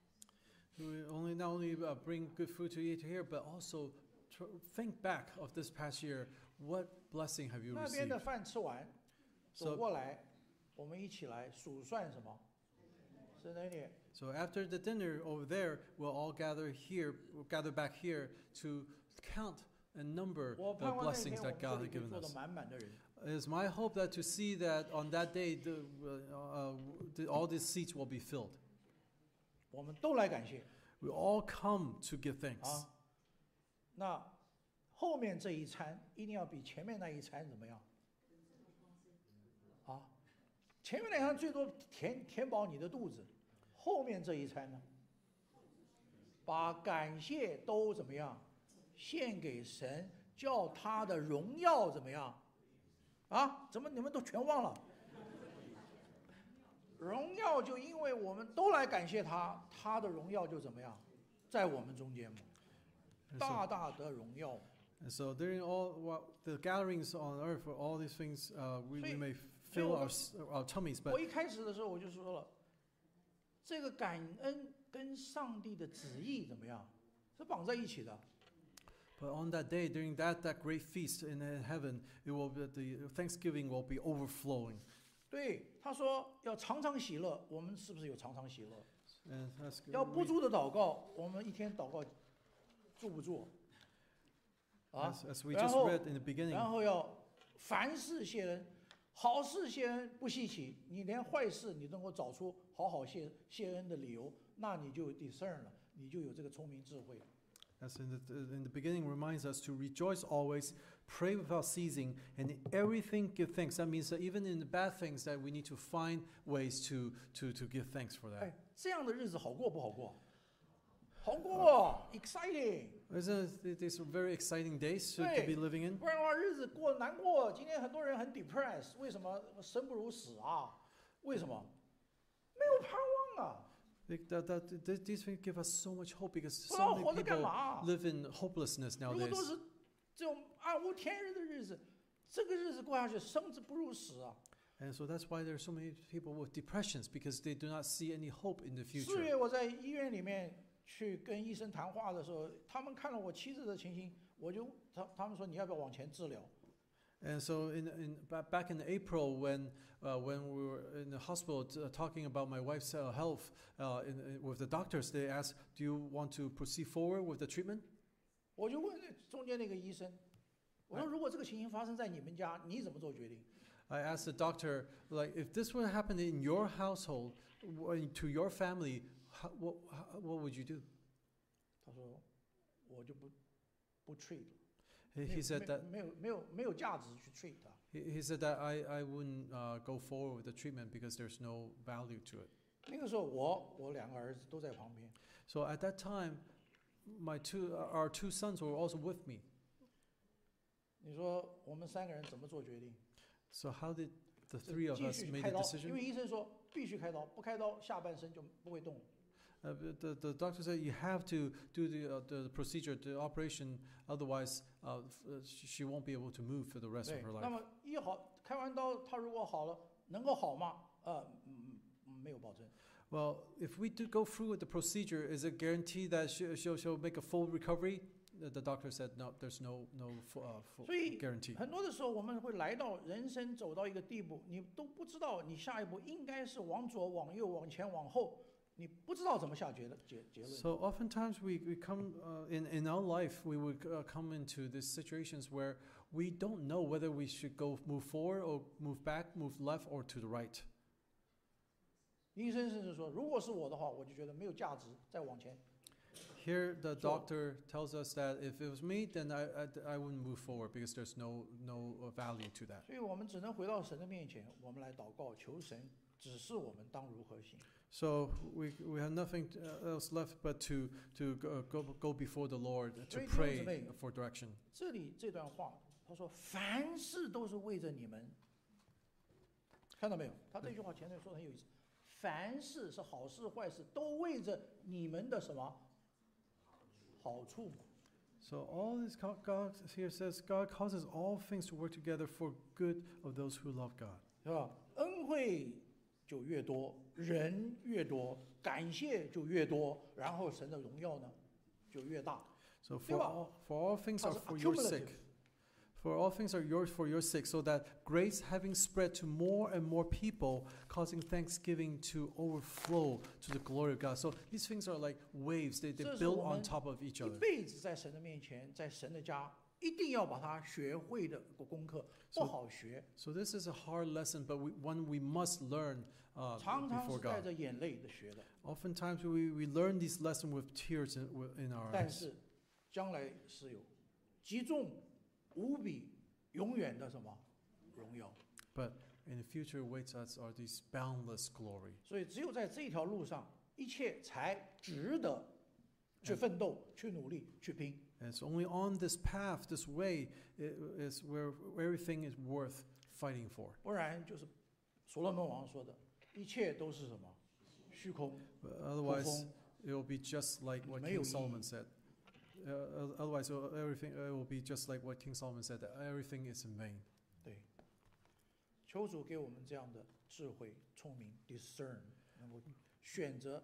We only not only uh, bring good food to eat here, but also tr- think back of this past year. What blessing have you 那边 received? 的饭吃完，走 So, 过来，我们一起来数算什么？神的恩典。 so after the dinner over there, we'll all gather here, we'll gather back here to count and number 我 the 盼望那一 blessings 天我 that 们这 God 里 has 可以 given 坐得 us. 满满的人。 It is my hope that to see that on that day, the, uh, uh, the, all these seats will be filled. 我们都来感谢 We all come to give thanks. 啊。那后面这一餐一定要比前面那一餐怎么样？啊，前面那一餐最多填填饱你的肚子，后面这一餐呢，把感谢都怎么样献给神，叫他的荣耀怎么样？啊，怎么你们都全忘了？荣耀就因为我们都来感谢他，他的荣耀就怎么样，在我们中间嘛， And 大 so, 大的荣耀。 and so during all what, the gatherings on earth, for all these things, uh, we, we 所以- may 所以 fill 我 our, 们- s- our tummies, 我 but 一开始的时候我就说了，这个感恩跟上帝的旨意怎么样，是绑在一起的。 But on that day, during that, that great feast in, in heaven, it will be, the Thanksgiving will be overflowing. 对，他说要常常喜乐，我们是不是有常常喜乐？ And that's good. 要不 We- 住的祷告，我们一天祷告住不住？啊， as, as we 然 just 后 read in the beginning, 然后要凡事谢恩，好事谢恩不稀奇，你连坏事你能够找出好好谢谢恩的理由，那你就 discern 了，你就有这个聪明智慧。 as in the, in the beginning, reminds us to rejoice always, pray without ceasing, and in everything give thanks. That means that even in the bad things, that we need to find ways to, to, to give thanks for that. 哎，这样的日子好过不好过？好过，exciting。 Isn't it, these are very exciting days to, to 对 be living in? 不然的话，日子过难过。今天很多人很 depressed，为什么生不如死啊？为什么？没有盼望啊！ Like that, that, th- these things give us so much hope because 不知道 so many 活着干 people 嘛？ live in hopelessness 如果 nowadays. 都是这种暗无天日的日子， 这个日子过下去，生之不如死啊！ And so that's why there are so many people with depressions because they do not see any hope in the 四 future. 月我在医院里面去跟医生谈话的时候，他们看了我妻子的情形，我就他他们说你要不要往前治疗？ And so in, in ba- back in April when uh, when we were in the hospital t- uh, talking about my wife's uh, health uh, in, in, with the doctors, they asked, "Do you want to proceed forward with the treatment?" 我就问中间那个医生，我说如果这个情形发生在你们家，你怎么做决定？ I asked the doctor, like, if this would happen in your household, w- to your family, how, what, how, what would you do? 他说我就不不 treat 了。 He, 没 he 有 said 没 that 没有没有没有价值去 treat 它。 he, he said that I, I wouldn't uh, go forward with the treatment because there's no value to it. 那个时候我我两个儿子都在旁边， So at that time, my two our two sons were also with me. 你说我们三个人怎么做决定？ So how did the 是 three of 继 us 续 made 开 a 刀，因 decision? 为医生说必须开刀，不开刀下半身就不会动了。 Uh, but the, the doctor said you have to do the, uh, the procedure, the operation, otherwise uh, f- uh, sh- she won't be able to move for the rest 对 of her， 那 life. 么医好开完刀，他如果好了，能够好吗？呃，嗯，嗯没有保证。 Well, if we do go through with the procedure, is it guaranteed that she, she'll, she'll make a full recovery? The, the doctor said no, there's no, no fu- uh, full 所以 guarantee. 很多的时候，我们会来到人生走到一个地步，你都不知道你下一步应该是往左、往右、往前、往后，你不知道怎么下结论结结论。 So oftentimes we, we come uh, in, in our life, we would uh, come into these situations where we don't know whether we should go move forward or move back, move left or to the right. 医生甚至说，如果是我的话，我就觉得没有价值再往前。 Here, the So- doctor tells us that if it was me, then I, I, I wouldn't move forward because there's no, no uh, value to that. 所以我们只能回到神的面前，我们来祷告，求神指示我们当如何行。 So we, we have nothing uh, else left but to, to go, go, go before the Lord to 所以弟兄姊 pray 妹， for direction. 这里这段话，他说凡事都是为着你们，看到没有？他这句话前面说的很有意思，凡事是好事坏事都为着你们的什么好处嘛？ So all this co- God here says God causes all things to work together for good of those who love God. 是吧？恩惠就越多，人越多，感谢就越多，然后神的荣耀呢就越大。 So for 对吧？ all, for all things 它 are 是 for your accumulative sake. For all things are yours for your sake, so that grace having spread to more and more people, causing thanksgiving to overflow to the glory of God. So these things are like waves, they, they 这是 build 我 on 们 top of each 一 other. 辈子在神的面前，在神的家，一定要把它学会的功课，不 So- 好学， So this is a hard lesson, but we, one we must learn uh, 常常 before 是带 God. 着眼泪的学的。 Oftentimes we, we learn these lessons with tears in, wi- in our 但 eyes. 是将来是有极重无比、永远的什么荣耀。 But in the future awaits us are these boundless glory. 所以只有在这条路上，一切才值得去奋斗、去努力、去拼。 And it's only on this path, this way, i- is where everything is worth fighting for. 不然就是所罗门王说的，一切都是什么虚空、 But 浮 otherwise, 风。 it will be just like what 没有 King 意义。 Solomon said. Uh, o- otherwise, it will- everything it will be just like what King Solomon said, that everything is in vain. 对，求主给我们这样的智慧、聪明 discern，能够选择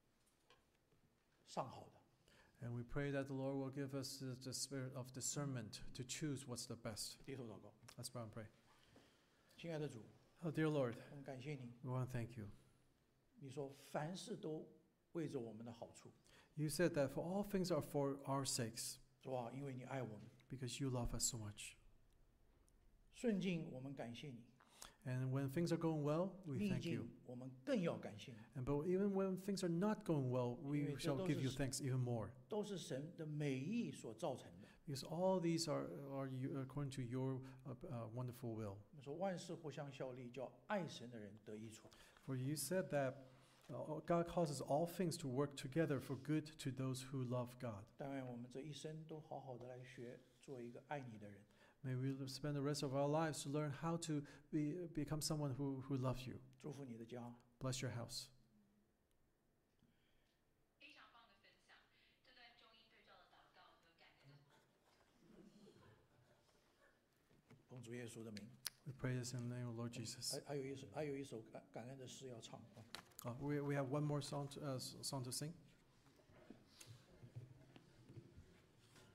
上好的。 And we pray that the Lord will give us the, the spirit of discernment to choose what's the best. 低头祷告， Let's bow and pray. 亲爱的主， Oh, dear Lord, 我们感谢你。 we want to thank you. 你说凡事都为着我们的好处， You said that for all things are for our sakes, 主啊，因为你爱我们。 because you love us so much. 顺境我们感谢你， And when things are going well, we 逆 thank you. 境我们更要感谢你， And but even when things are not going well, 因 we 为这 shall 都 give 是 you thanks even more. 都是神的美意所造成的。 Because all these are, are you, according to your uh, uh, wonderful will. 我们说万事互相效力，叫爱神的人得益处。 For you said that uh, God causes all things to work together for good to those who love God. 但愿我们这一生都好好的来学，做一个爱你的人。 May we spend the rest of our lives to learn how to be, become someone who, who loves you. 祝福你的家。 Bless your house. 非常棒的分享，这段中英对照的祷告和感人的话。 我们奉主耶稣的名。 We pray this in the name of Lord Jesus. 还还有一首还有一首感感恩的诗要唱啊。 Uh, we, we have one more song to, uh, s- song to sing.